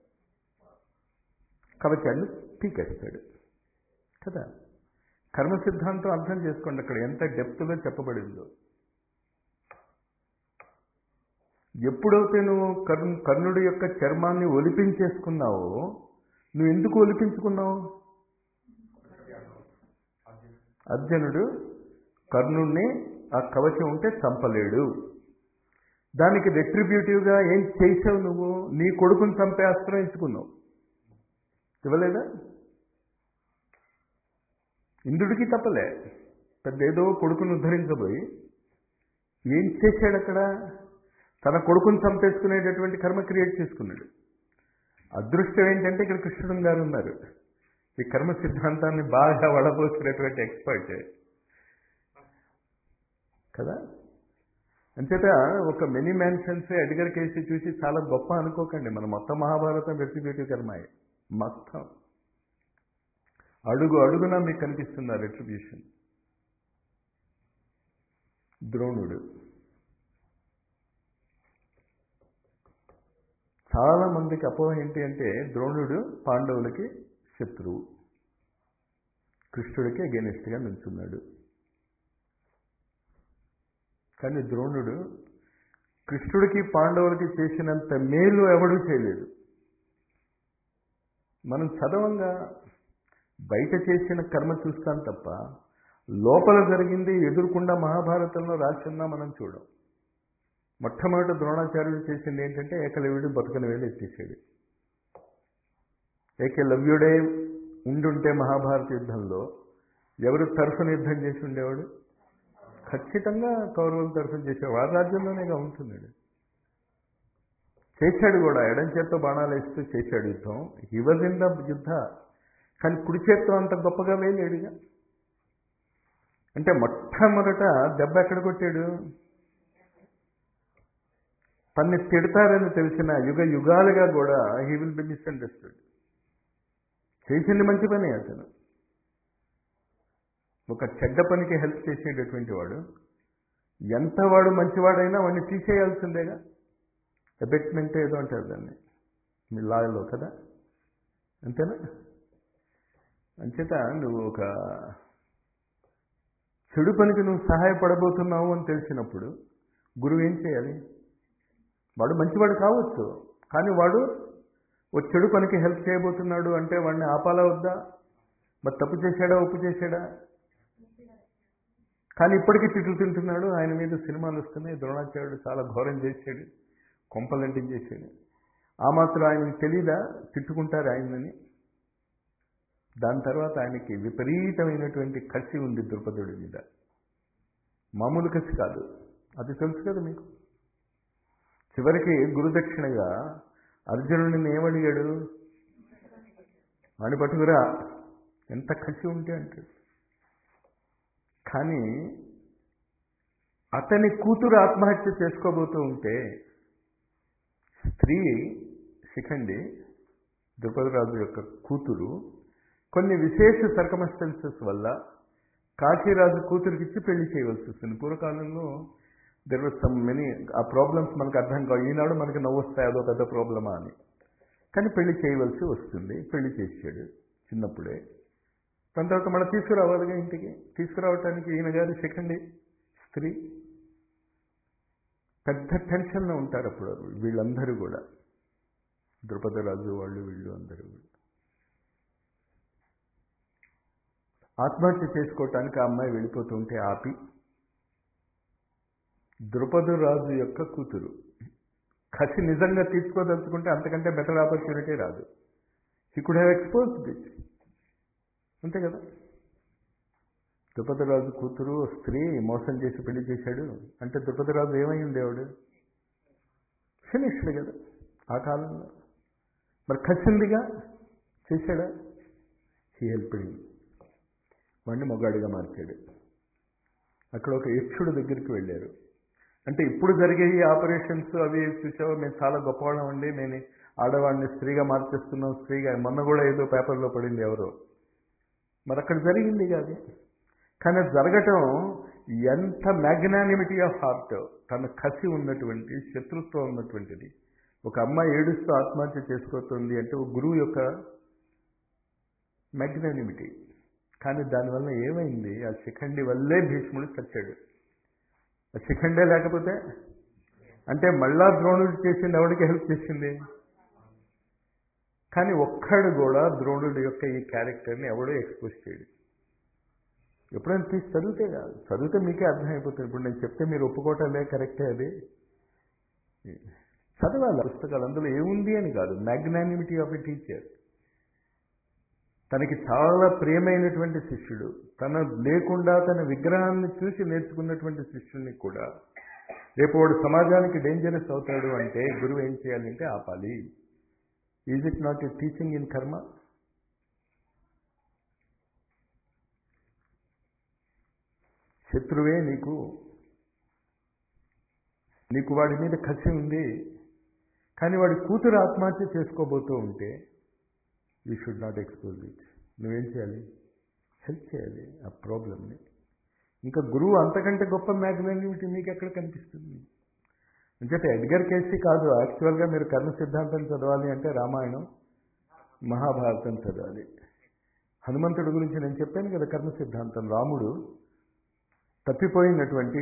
కవచాన్ని పీకేస్తాడు కదా. కర్మ సిద్ధాంతం అర్థం చేసుకోండి, అక్కడ ఎంత డెప్త్లో చెప్పబడిందో. ఎప్పుడైతే నువ్వు కర్ణుడి యొక్క చర్మాన్ని ఒలిపించేసుకున్నావో, నువ్వు ఎందుకు ఒలిపించుకున్నావు? అర్జునుడు కర్ణుడిని ఆ కవచం ఉంటే చంపలేడు. దానికి రెట్రిబ్యూటివ్గా ఏం చేసావు నువ్వు? నీ కొడుకుని చంపే అస్త్రం ఇచ్చుకున్నావు. ఇవ్వలేదా? ఇంద్రుడికి తప్పలే, పెద్ద ఏదో కొడుకుని ఉద్ధరించబోయి ఏం చేశాడు అక్కడ? తన కొడుకుని చంపేసుకునేటటువంటి కర్మ క్రియేట్ చేసుకున్నాడు. అదృష్టం ఏంటంటే ఇక్కడ కృష్ణుడు గారు ఉన్నారు, ఈ కర్మ సిద్ధాంతాన్ని బాగా వడపోసినటువంటి ఎక్స్పర్ట్ కదా. అంచేత ఒక మెనీ మ్యాన్షన్స్ ఎడ్గర్ కేసీ చూసి చాలా గొప్ప అనుకోకండి. మన మొత్తం మహాభారతం రెట్రిబ్యూటివ్ కర్మాయే. మొత్తం అడుగు అడుగునా మీకు కనిపిస్తుంది ఆ రెట్రిబ్యూషన్. ద్రోణుడు చాలా మందికి అపోహ ఏంటి అంటే, ద్రోణుడు పాండవులకి శత్రువు, కృష్ణుడికి అగెనిస్ట్గా నిల్చున్నాడు. కానీ ద్రోణుడు కృష్ణుడికి పాండవులకి చేసినంత మేలు ఎవడూ చేయలేదు. మనం చదవంగా బయట చేసిన కర్మ చూస్తాం తప్ప లోపల జరిగింది ఎదురుకుండా మహాభారతంలో రాసున్నా మనం చూడం. మొట్టమొదటి ద్రోణాచార్యుడు చేసింది ఏంటంటే, ఏకలవ్యుడు బతుకని వేలు ఎత్తేసాడు. ఏకలవ్యుడే ఉండుంటే మహాభారత యుద్ధంలో ఎవరు తరఫున యుద్ధం చేసి ఉండేవాడు? ఖచ్చితంగా కౌరవులు తరఫున చేసేవాడు. రాజ్యంలోనేగా ఉంటున్నాడు. చేశాడు కూడా, ఎడం చేత్తో బాణాలు వేస్తూ చేశాడు యుద్ధం. హీ వాజ్ ఇన్ ద యుద్ధ. కానీ కుడి చేత్తో అంత గొప్పగా వేయలేడుగా. అంటే మొట్టమొదట దెబ్బ ఎక్కడ కొట్టాడు? తన్ని తిడతారని తెలిసిన యుగాలుగా కూడా హీ విల్ బి మిస్అండర్స్టూడ్. చేసింది మంచి పని. అతను ఒక చెడ్డ పనికి హెల్ప్ చేసేటటువంటి వాడు, ఎంత వాడు మంచివాడైనా వాడిని తీసేయాల్సిందేగా. అబెట్మెంట్ ఏదో అంటారు దాన్ని మీ లాలో కదా, అంతేనా? అంచేత నువ్వు ఒక చెడు పనికి నువ్వు సహాయపడబోతున్నావు అని తెలిసినప్పుడు గురువు ఏం చేయాలి? వాడు మంచివాడు కావచ్చు, కానీ వాడు ఓ చెడు పనికి హెల్ప్ చేయబోతున్నాడు అంటే వాడిని ఆపాలా వద్దా? మరి తప్పు చేశాడా, ఒప్పు చేశాడా? కానీ ఇప్పటికీ తిట్లు తింటున్నాడు. ఆయన మీద సినిమాలు వస్తున్నాయి. ద్రోణాచార్యుడు చాలా ఘోరం చేశాడు, కొంపలంటించేశాడు. ఆ మాత్రం ఆయనకి తెలీదా తిట్టుకుంటారు ఆయనని? దాని తర్వాత ఆయనకి విపరీతమైనటువంటి కసి ఉంది ద్రుపదుడి మీద. మామూలు కసి కాదు, అది తెలుసు కదా మీకు. చివరికి గురుదక్షిణగా అర్జునుడిని ఏమడిగాడు? వాడిని పట్టుకురా, ఎంత కసి ఉంటే అంటే. కానీ అతని కూతురు ఆత్మహత్య చేసుకోబోతూ ఉంటే స్త్రీ శిఖండి, ద్రుపదరాజు యొక్క కూతురు, కొన్ని విశేష సర్కమస్టెన్సెస్ వల్ల కాశీరాజు కూతురికి ఇచ్చి పెళ్లి చేయవలసి వస్తుంది. పూర్వకాలంలో దెర్ వాజ్ సమ్ మెనీ, ఆ ప్రాబ్లమ్స్ మనకు అర్థం కావు. ఈనాడు మనకి నవ్వు వస్తాయి, అదో పెద్ద ప్రాబ్లమా అని. కానీ పెళ్లి చేయవలసి వస్తుంది. పెళ్లి చేసాడు చిన్నప్పుడే. దాని తర్వాత మనం తీసుకురావాలిగా ఇంటికి. తీసుకురావటానికి ఈయన గారు సెకండ్ స్త్రీ. పెద్ద టెన్షన్లో ఉంటారు అప్పుడు వీళ్ళందరూ కూడా, ద్రుపదరాజు వాళ్ళు వీళ్ళు అందరూ. ఆత్మహత్య చేసుకోవటానికి ఆ అమ్మాయి వెళ్ళిపోతుంటే ఆపి, ద్రుపదరాజు యొక్క కూతురు కసి నిజంగా తీసుకోదలుచుకుంటే అంతకంటే బెటర్ ఆపర్చునిటీ రాదు. He could have exposed it, అంతే కదా. ద్రుపదరాజు కూతురు స్త్రీ మోసం చేసి పెళ్లి చేశాడు అంటే ద్రుపదరాజు ఏమై ఉండేవాడు? ఫినిష్డ్ కదా ఆ కాలంలో. మరి కసిందిగా చేశాడా? He helped him. వాడిని మొగాడిగా మార్చాడు. అక్కడ ఒక యక్షుడు దగ్గరికి వెళ్ళారు. అంటే ఇప్పుడు జరిగే ఈ ఆపరేషన్స్ అవి చూసావో, మేము చాలా గొప్పవాళ్ళం అండి, మేము ఆడవాడిని స్త్రీగా మార్చేస్తున్నాం, స్త్రీగా. మొన్న కూడా ఏదో పేపర్లో పడింది ఎవరో. మరి అక్కడ జరిగింది కాదు. కానీ జరగటం ఎంత మ్యాగ్నానిమిటీ ఆఫ్ హార్ట్, తన కసి ఉన్నటువంటి, శత్రుత్వం ఉన్నటువంటిది. ఒక అమ్మాయి ఏడుస్తూ ఆత్మహత్య చేసుకోతుంది అంటే ఒక గురువు యొక్క మ్యాగ్నానిమిటీ. కానీ దానివల్ల ఏమైంది? ఆ శిఖండి వల్లే భీష్ముడు చచ్చాడు. ఆ శిఖండే లేకపోతే, అంటే మళ్ళా ద్రోణుడు చేసింది ఎవరికి హెల్ప్ చేసింది? కానీ ఒక్కడు కూడా ద్రోణుడి యొక్క ఈ క్యారెక్టర్ని ఎవడో ఎక్స్పోజ్ చేయడు. ఎప్పుడైనా తీసి చదివితే కాదు, చదివితే మీకే అర్థమైపోతుంది. ఇప్పుడు నేను చెప్తే మీరు ఒప్పుకోవటంలే, కరెక్టే, అది చదవాలి పుస్తకాలు. అందులో ఏముంది అని కాదు, మ్యాగ్నానిమిటీ ఆఫ్ ఎ టీచర్. తనకి చాలా ప్రియమైనటువంటి శిష్యుడు, తన లేకుండా తన విగ్రహాన్ని చూసి నేర్చుకున్నటువంటి శిష్యుడిని కూడా రేపు వాడు సమాజానికి డేంజరస్ అవుతాడు అంటే గురువు ఏం చేయాలంటే ఆపాలి. Is it not a teaching in karma? శత్రువే నీకు వాడి మీద కసి ఉంది, కానీ వాడి కూతురు ఆత్మహత్య చేసుకోబోతూ ఉంటే you should not expose it. నువ్వేం చేయాలి? హెల్ప్ చేయాలి ఆ ప్రాబ్లమ్ని. ఇంకా గురువు అంతకంటే గొప్ప మ్యాగ్నానిమిటీ మీకు ఎక్కడ కనిపిస్తుంది? అంటే ఎడ్గర్ కేసీ కాదు. యాక్చువల్గా మీరు కర్మ సిద్ధాంతం చదవాలి అంటే రామాయణం, మహాభారతం చదవాలి. హనుమంతుడి గురించి నేను చెప్పాను కదా కర్మ సిద్ధాంతం. రాముడు తప్పిపోయినటువంటి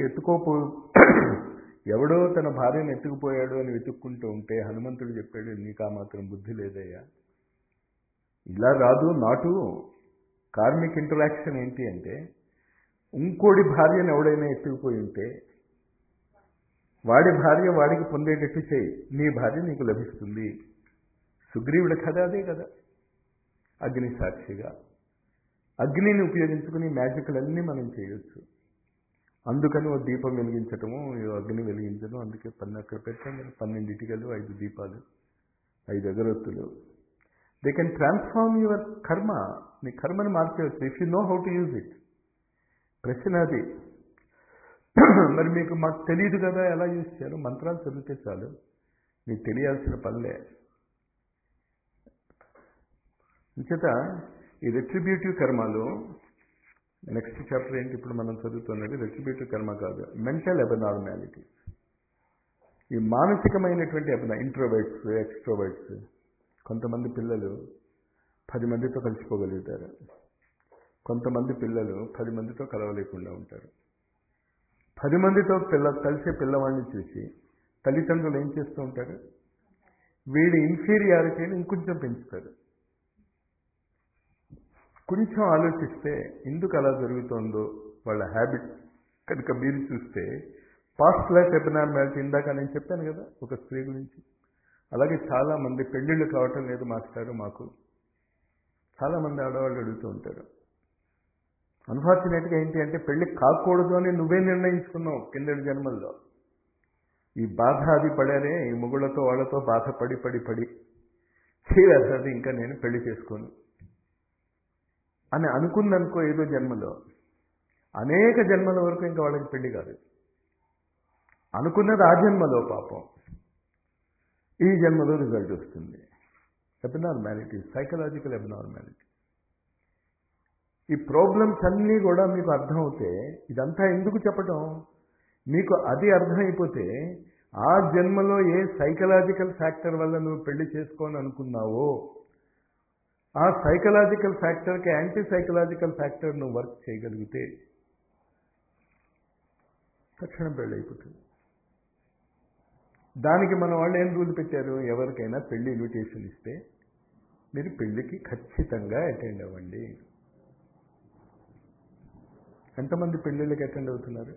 ఎవడో తన భార్యను ఎత్తుకుపోయాడు అని వెతుక్కుంటూ ఉంటే హనుమంతుడు చెప్పాడు, నీకు ఆ మాత్రం బుద్ధి లేదయ్యా, ఇలా రాదు. నాటు కార్మిక్ ఇంటరాక్షన్ ఏంటి అంటే, ఇంకోడి భార్యను ఎవడైనా ఎత్తుకుపోయి ఉంటే వాడి భార్య వాడికి పొందేటట్టు చేయి, నీ భార్య నీకు లభిస్తుంది. సుగ్రీవుడి కథ అదే కదా. అగ్ని సాక్షిగా అగ్నిని ఉపయోగించుకుని మ్యాజిక్లన్నీ మనం చేయొచ్చు. అందుకని ఓ దీపం వెలిగించటము, అగ్ని వెలిగించడం. అందుకే అక్కడ పెట్టాం 12 ఇటుకలు, 5 దీపాలు, 5 అగరొత్తులు. They can transform your karma. నీ కర్మని మార్చేయచ్చు if you know how to use it. ప్రశ్న అది. మరి మాకు తెలియదు కదా ఎలా యూజ్ చేయాలో. మంత్రాలు చదివితే చాలు, మీకు తెలియాల్సిన పనులే. అంచేత ఈ రెట్రిబ్యూటివ్ కర్మలో నెక్స్ట్ చాప్టర్ ఏంటి ఇప్పుడు మనం చదువుతున్నది? రెట్రిబ్యూటివ్ కర్మ కాదు, మెంటల్ అబనార్మాలిటీ. ఈ మానసికమైనటువంటి ఇంట్రోవర్ట్స్, ఎక్స్ట్రోవర్ట్స్. కొంతమంది పిల్లలు 10 మందితో కలిసిపోగలుగుతారు, కొంతమంది పిల్లలు 10 మందితో కలవలేకుండా ఉంటారు. 10 మందితో కలిసే పిల్లవాడిని చూసి తల్లిదండ్రులు ఏం చేస్తూ ఉంటారు? వీడి ఇన్ఫీరియారిటీని ఇంకొంచెం పెంచుతారు. కొంచెం ఆలోచిస్తే ఎందుకు అలా జరుగుతుందో వాళ్ళ హ్యాబిట్ కనుక మీరు చూస్తే పాస్ట్ లైఫ్ ఎబనార్మాలిటీ, ఇందాక నేను చెప్పాను కదా ఒక స్త్రీ గురించి. అలాగే చాలామంది పెళ్ళిళ్ళు కావటం లేదు మాస్టారు మాకు, చాలామంది ఆడవాళ్ళు అడుగుతూ ఉంటారు. అన్ఫార్చునేట్గా ఏంటి అంటే పెళ్ళి కాకూడదు అని నువ్వే నిర్ణయించుకున్నావు కిందటి జన్మల్లో. ఈ బాధ అది పడారే, ఈ మొగుళ్ళతో వాళ్ళతో బాధ పడి పడి పడి చేయలేదు, ఇంకా నేను పెళ్లి చేసుకోను అని అనుకుందనుకో ఏదో జన్మలో, అనేక జన్మల వరకు ఇంకా వాళ్ళకి పెళ్లి కాదు. అనుకున్నది ఆ జన్మలో పాపం, ఈ జన్మలో రిజల్ట్ వస్తుంది. Abnormality, psychological abnormality. ఈ ప్రాబ్లమ్స్ అన్నీ కూడా మీకు అర్థమవుతే, ఇదంతా ఎందుకు చెప్పటం, మీకు అది అర్థమైపోతే ఆ జన్మలో ఏ సైకలాజికల్ ఫ్యాక్టర్ వల్ల నువ్వు పెళ్లి చేసుకోని అనుకున్నావో ఆ సైకలాజికల్ ఫ్యాక్టర్కి యాంటీ సైకలాజికల్ ఫ్యాక్టర్ నువ్వు వర్క్ చేయగలిగితే తక్షణం పెళ్ళి అయిపోతుంది. దానికి మన వాళ్ళు ఏం రూల్ పెట్టారు, ఎవరికైనా పెళ్లి ఇన్విటేషన్ ఇస్తే మీరు పెళ్లికి ఖచ్చితంగా అటెండ్ అవ్వండి. ఎంతమంది పెళ్ళిళ్ళకి అటెండ్ అవుతున్నారు?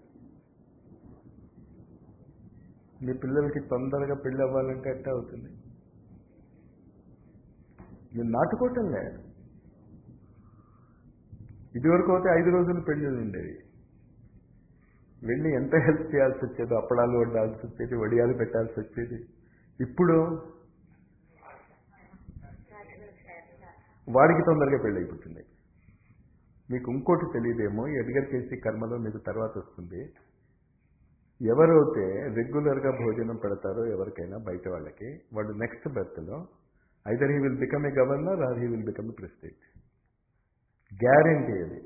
మీ పిల్లలకి తొందరగా పెళ్ళి అవ్వాలంటే ఎట్టా అవుతుంది? మీరు నాటుకోవటంలే. ఇదివరకు అయితే 5 రోజులు పెళ్ళిళ్ళు ఉండేవి. వెళ్ళి ఎంత హెల్ప్ చేయాల్సి వచ్చేది, అప్పడాలు వడ్డాల్సి వచ్చేది, వడియాలు పెట్టాల్సి వచ్చేది. ఇప్పుడు వాడికి తొందరగా పెళ్ళి అయిపోతుంది. మీకు ఇంకోటి తెలియదేమో, ఎడ్గర్ కేసీ కర్మలో మీకు తర్వాత వస్తుంది. ఎవరైతే రెగ్యులర్గా భోజనం పెడతారో ఎవరికైనా బయట వాళ్ళకి, వాళ్ళు నెక్స్ట్ బర్త్లో either he will become a governor or he will become a president. Guarantee అది.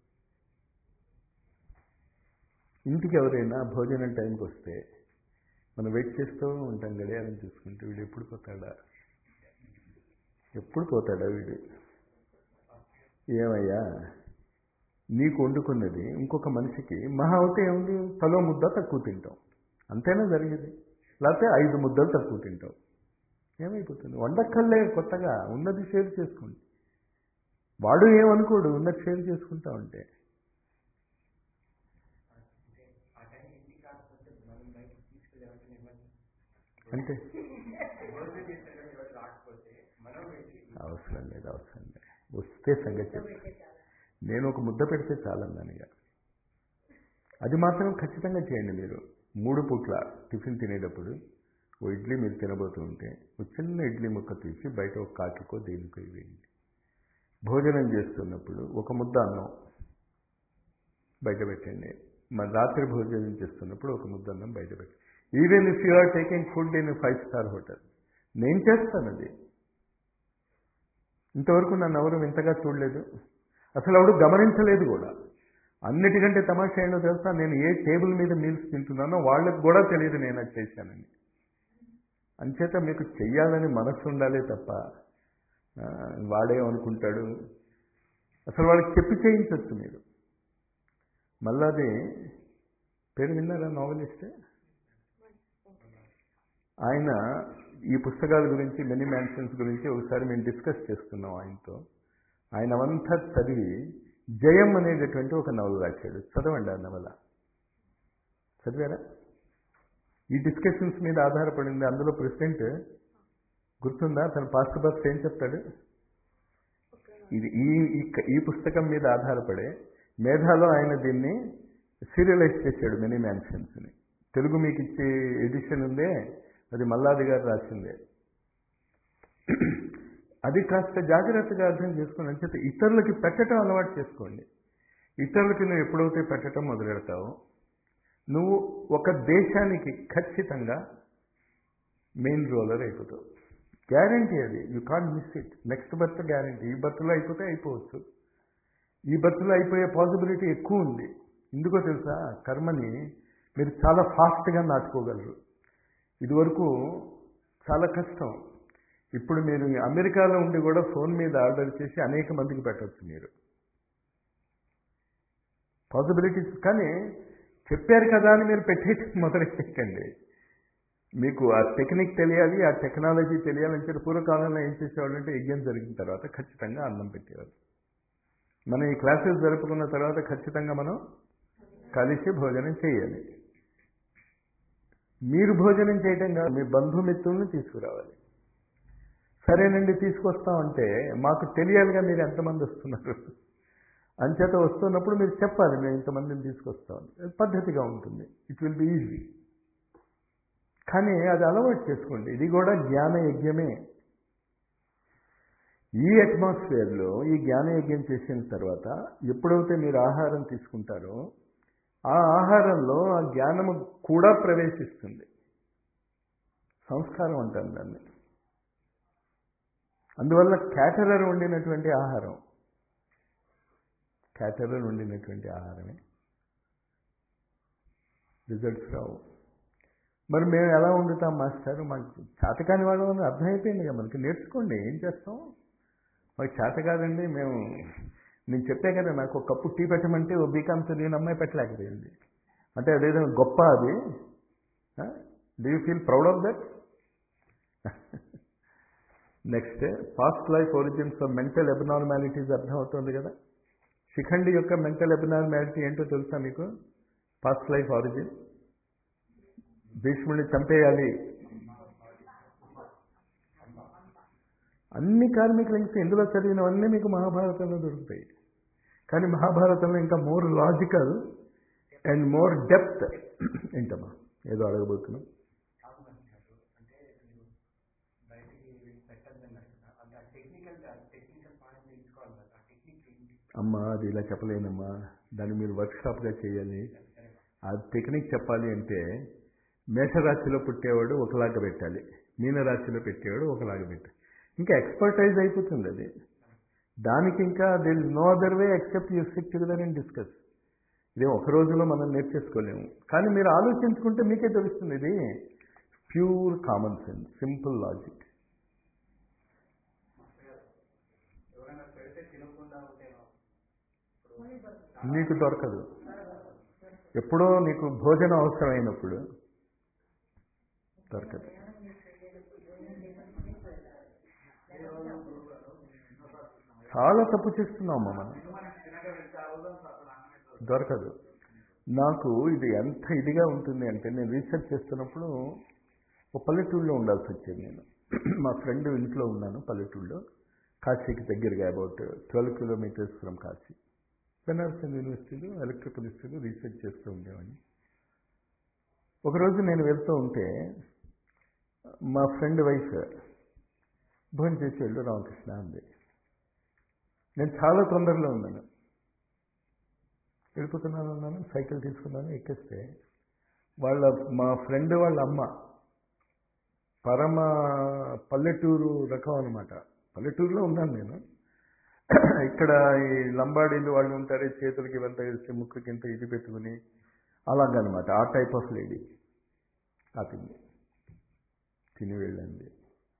ఇంటికి ఎవరైనా భోజనం టైంకి వస్తే మనం వెయిట్ చేస్తూ ఉంటాం, గడియారం చూసుకుంటూ, వీడు ఎప్పుడు పోతాడా వీడు. ఏమయ్యా, నీకు వండుకున్నది ఇంకొక మనిషికి మహా అవుతే ఏముంది, తలో ముద్ద తక్కువ తింటాం, అంతేనా జరిగేది? లేకపోతే 5 ముద్దలు తక్కువ తింటాం. ఏమైపోతుంది? వండక్కర్లే, కొత్తగా ఉన్నది షేర్ చేసుకోండి. వాడు ఏమనుకోడు, ఉన్నది షేర్ చేసుకుంటా ఉంటే. అంటే అవసరం లేదు. వస్తే సంగతి చెప్తా. నేను ఒక ముద్ద పెడితే చాలన్నాను. ఇక అది మాత్రం ఖచ్చితంగా చేయండి. మీరు 3 పూట్ల టిఫిన్ తినేటప్పుడు ఓ ఇడ్లీ మీరు తినబోతూ ఉంటే ఒక చిన్న ఇడ్లీ ముక్క తీసి బయట ఒక కాకికో దేనికో వేయండి. భోజనం చేస్తున్నప్పుడు ఒక ముద్ద అన్నం బయట పెట్టండి. మరి రాత్రి భోజనం చేస్తున్నప్పుడు ఒక ముద్ద అన్నం బయట పెట్టండి. Even if you are taking food in 5-star hotel, నేను చేస్తాను అది. ఇంతవరకు నన్ను ఎవరు ఇంతగా చూడలేదు, అసలు ఎవడు గమనించలేదు కూడా. అన్నిటికంటే తమాషా ఏంటో తెలుసా, నేను ఏ టేబుల్ మీద మీల్స్ తింటున్నానో వాళ్ళకి కూడా తెలియదు నేను అది చేశానని. అంచేత మీకు చెయ్యాలని మనస్సు ఉండాలి తప్ప వాడేమనుకుంటాడు, అసలు వాడికి చెప్పి చేయించవచ్చు మీరు. మళ్ళీ పేరు విన్నారా, నావెలిస్ట్ ఆయన. ఈ పుస్తకాల గురించి, మెనీ మ్యాన్షన్స్ గురించి ఒకసారి మేము డిస్కస్ చేస్తున్నాం ఆయనతో. ఆయన అవంతా చదివి జయం అనేటటువంటి ఒక నవల రాశాడు. చదవండి ఆ నవల. చదివారా? ఈ డిస్కషన్స్ మీద ఆధారపడింది. అందులో ప్రెసిడెంట్ గుర్తుందా, తన పాస్ట్ బర్త్ ఏం చెప్తాడు? ఇది ఈ పుస్తకం మీద ఆధారపడే మేధాలో ఆయన దీన్ని సీరియలైజ్ చేశాడు, మెనీ మ్యాన్షన్స్ని. తెలుగు మీకు ఇచ్చే ఎడిషన్ ఉందే, అది మల్లాది గారు రాసిందే. అది కాస్త జాగ్రత్తగా అర్థం చేసుకోండి. అంచేత ఇతరులకి పెట్టడం అలవాటు చేసుకోండి. ఇతరులకి నువ్వు ఎప్పుడైతే పెట్టడం మొదలెడతావో నువ్వు ఒక దేశానికి ఖచ్చితంగా మెయిన్ రోలర్ అయిపోతావు. గ్యారంటీ అది. You can't miss it. Next birth guarantee. ఈ బర్త్లో అయిపోతే అయిపోవచ్చు, ఈ బర్త్లో అయిపోయే పాసిబిలిటీ ఎక్కువ ఉంది. ఎందుకో తెలుసా, కర్మని మీరు చాలా ఫాస్ట్గా నాటుకోగలరు. ఇదివరకు చాలా కష్టం. ఇప్పుడు మీరు అమెరికాలో ఉండి కూడా ఫోన్ మీద ఆర్డర్ చేసి అనేక మందికి పెట్టవచ్చు మీరు. పాసిబిలిటీస్. కానీ చెప్పారు కదా అని మీరు పెట్టేసి మొదలెట్టండి. మీకు ఆ టెక్నిక్ తెలియాలి, ఆ టెక్నాలజీ తెలియాలని చెప్పి పూర్వకాలంలో ఏం చేసేవాళ్ళు అంటే యజ్ఞం జరిగిన తర్వాత ఖచ్చితంగా అన్నం పెట్టేవారు. మనం ఈ క్లాసెస్ జరుపుకున్న తర్వాత ఖచ్చితంగా మనం కలిసి భోజనం చేయాలి. మీరు భోజనం చేయటం కాదు, మీ బంధుమిత్రులను తీసుకురావాలి. సరేనండి తీసుకొస్తామంటే మాకు తెలియాలిగా మీరు ఎంతమంది వస్తున్నారు. అంచేత వస్తున్నప్పుడు మీరు చెప్పాలి, మేము ఇంతమందిని తీసుకొస్తామని. పద్ధతిగా ఉంటుంది, ఇట్ విల్ బి ఈజీ. కానీ అది అలవాటు చేసుకోండి. ఇది కూడా జ్ఞాన యజ్ఞమే. ఈ అట్మాస్ఫియర్లో ఈ జ్ఞానయజ్ఞం చేసిన తర్వాత ఎప్పుడైతే మీరు ఆహారం తీసుకుంటారో ఆ ఆహారంలో ఆ జ్ఞానము కూడా ప్రవేశిస్తుంది. సంస్కారం అంటారు దాన్ని. అందువల్ల క్యాటరర్ వండినటువంటి ఆహారమే రిజల్ట్స్ రావు. మరి మేము ఎలా వండుతాం మాస్టర్? మాకు చేతకాని వాళ్ళని అర్థమైపోయింది కదా, మనకి నేర్చుకోండి. ఏం చేస్తాం? మాకు చేత కాదండి, నేను చెప్పే కదా, నాకు ఒక కప్పు టీ పెట్టమంటే ఓ బీకామ్ చదివిన అమ్మాయి పెట్టలేకపోయింది అంటే అదేదో గొప్ప అది. Do you feel proud of that? Next, past life origins of mental abnormalities అర్థమవుతుంది కదా. శిఖండి యొక్క మెంటల్ అబ్నార్మాలిటీ ఏంటో తెలుసా మీకు? Past life origin. భీష్ముడిని చంపేయాలి. అన్ని కార్మిక లింక్స్ ఇందులో చదివినవన్నీ మీకు మహాభారతంలో దొరుకుతాయి. కానీ మహాభారతంలో ఇంకా more logical and more depth. ఏంటమ్మా ఏదో అడగబోతున్నాం? అమ్మా అది ఇలా చెప్పలేనమ్మా, దాన్ని మీరు వర్క్షాప్గా చేయాలి. ఆ టెక్నిక్ చెప్పాలి అంటే మేషరాశిలో పుట్టేవాడు ఒకలాగా పెట్టాలి, మీనరాశిలో పెట్టేవాడు ఒకలాగా పెట్టాలి. ఇంకా ఎక్స్పర్టైజ్ అయిపోతుంది అది. దానికి ఇంకా there is no other way except you sit together and discuss. ఇదే ఒక రోజులో మనం నేర్చేసుకోలేము. కానీ మీరు ఆలోచించుకుంటే మీకే తెలుస్తుంది. ఇది pure common sense, simple logic. నీకు దొరకదు. ఎప్పుడో నీకు భోజనం అవసరమైనప్పుడు దొరకదు. చాలా తప్పు చేస్తున్నాం మనం. దొరకదు. నాకు ఇది ఎంత ఇదిగా ఉంటుంది అంటే, నేను రీసెర్చ్ చేస్తున్నప్పుడు ఒక పల్లెటూరులో ఉండాల్సి వచ్చేది. నేను మా ఫ్రెండ్ ఇంట్లో ఉన్నాను పల్లెటూరులో, కాశీకి దగ్గరగా, about 12 kilometres from Kashi. Benaras యూనివర్సిటీలో ఎలక్ట్రికల్ హిస్టరీలో రీసెర్చ్ చేస్తూ ఉండేవాడిని. ఒకరోజు నేను వెళ్తూ ఉంటే మా ఫ్రెండ్ వైఫ్ భోజనం చేసి వెళ్ళు రామకృష్ణ అంది. నేను చాలా తొందరలో ఉన్నాను, వెళ్ళిపోతున్నాను. సైకిల్ తీసుకున్నాను, ఎక్కేస్తే మా ఫ్రెండ్ వాళ్ళ అమ్మ పరమ పల్లెటూరు రకం అనమాట. పల్లెటూరులో ఉన్నాను నేను. ఇక్కడ ఈ లంబాడీలు వాళ్ళు ఉంటారే, చేతులకి ఇవంతా వేసి ముక్కుకి ఇంత ఇది పెట్టుకుని అలాగనమాట. ఆ టైప్ ఆఫ్ లేడీ. ఆపింది, తిని వెళ్ళండి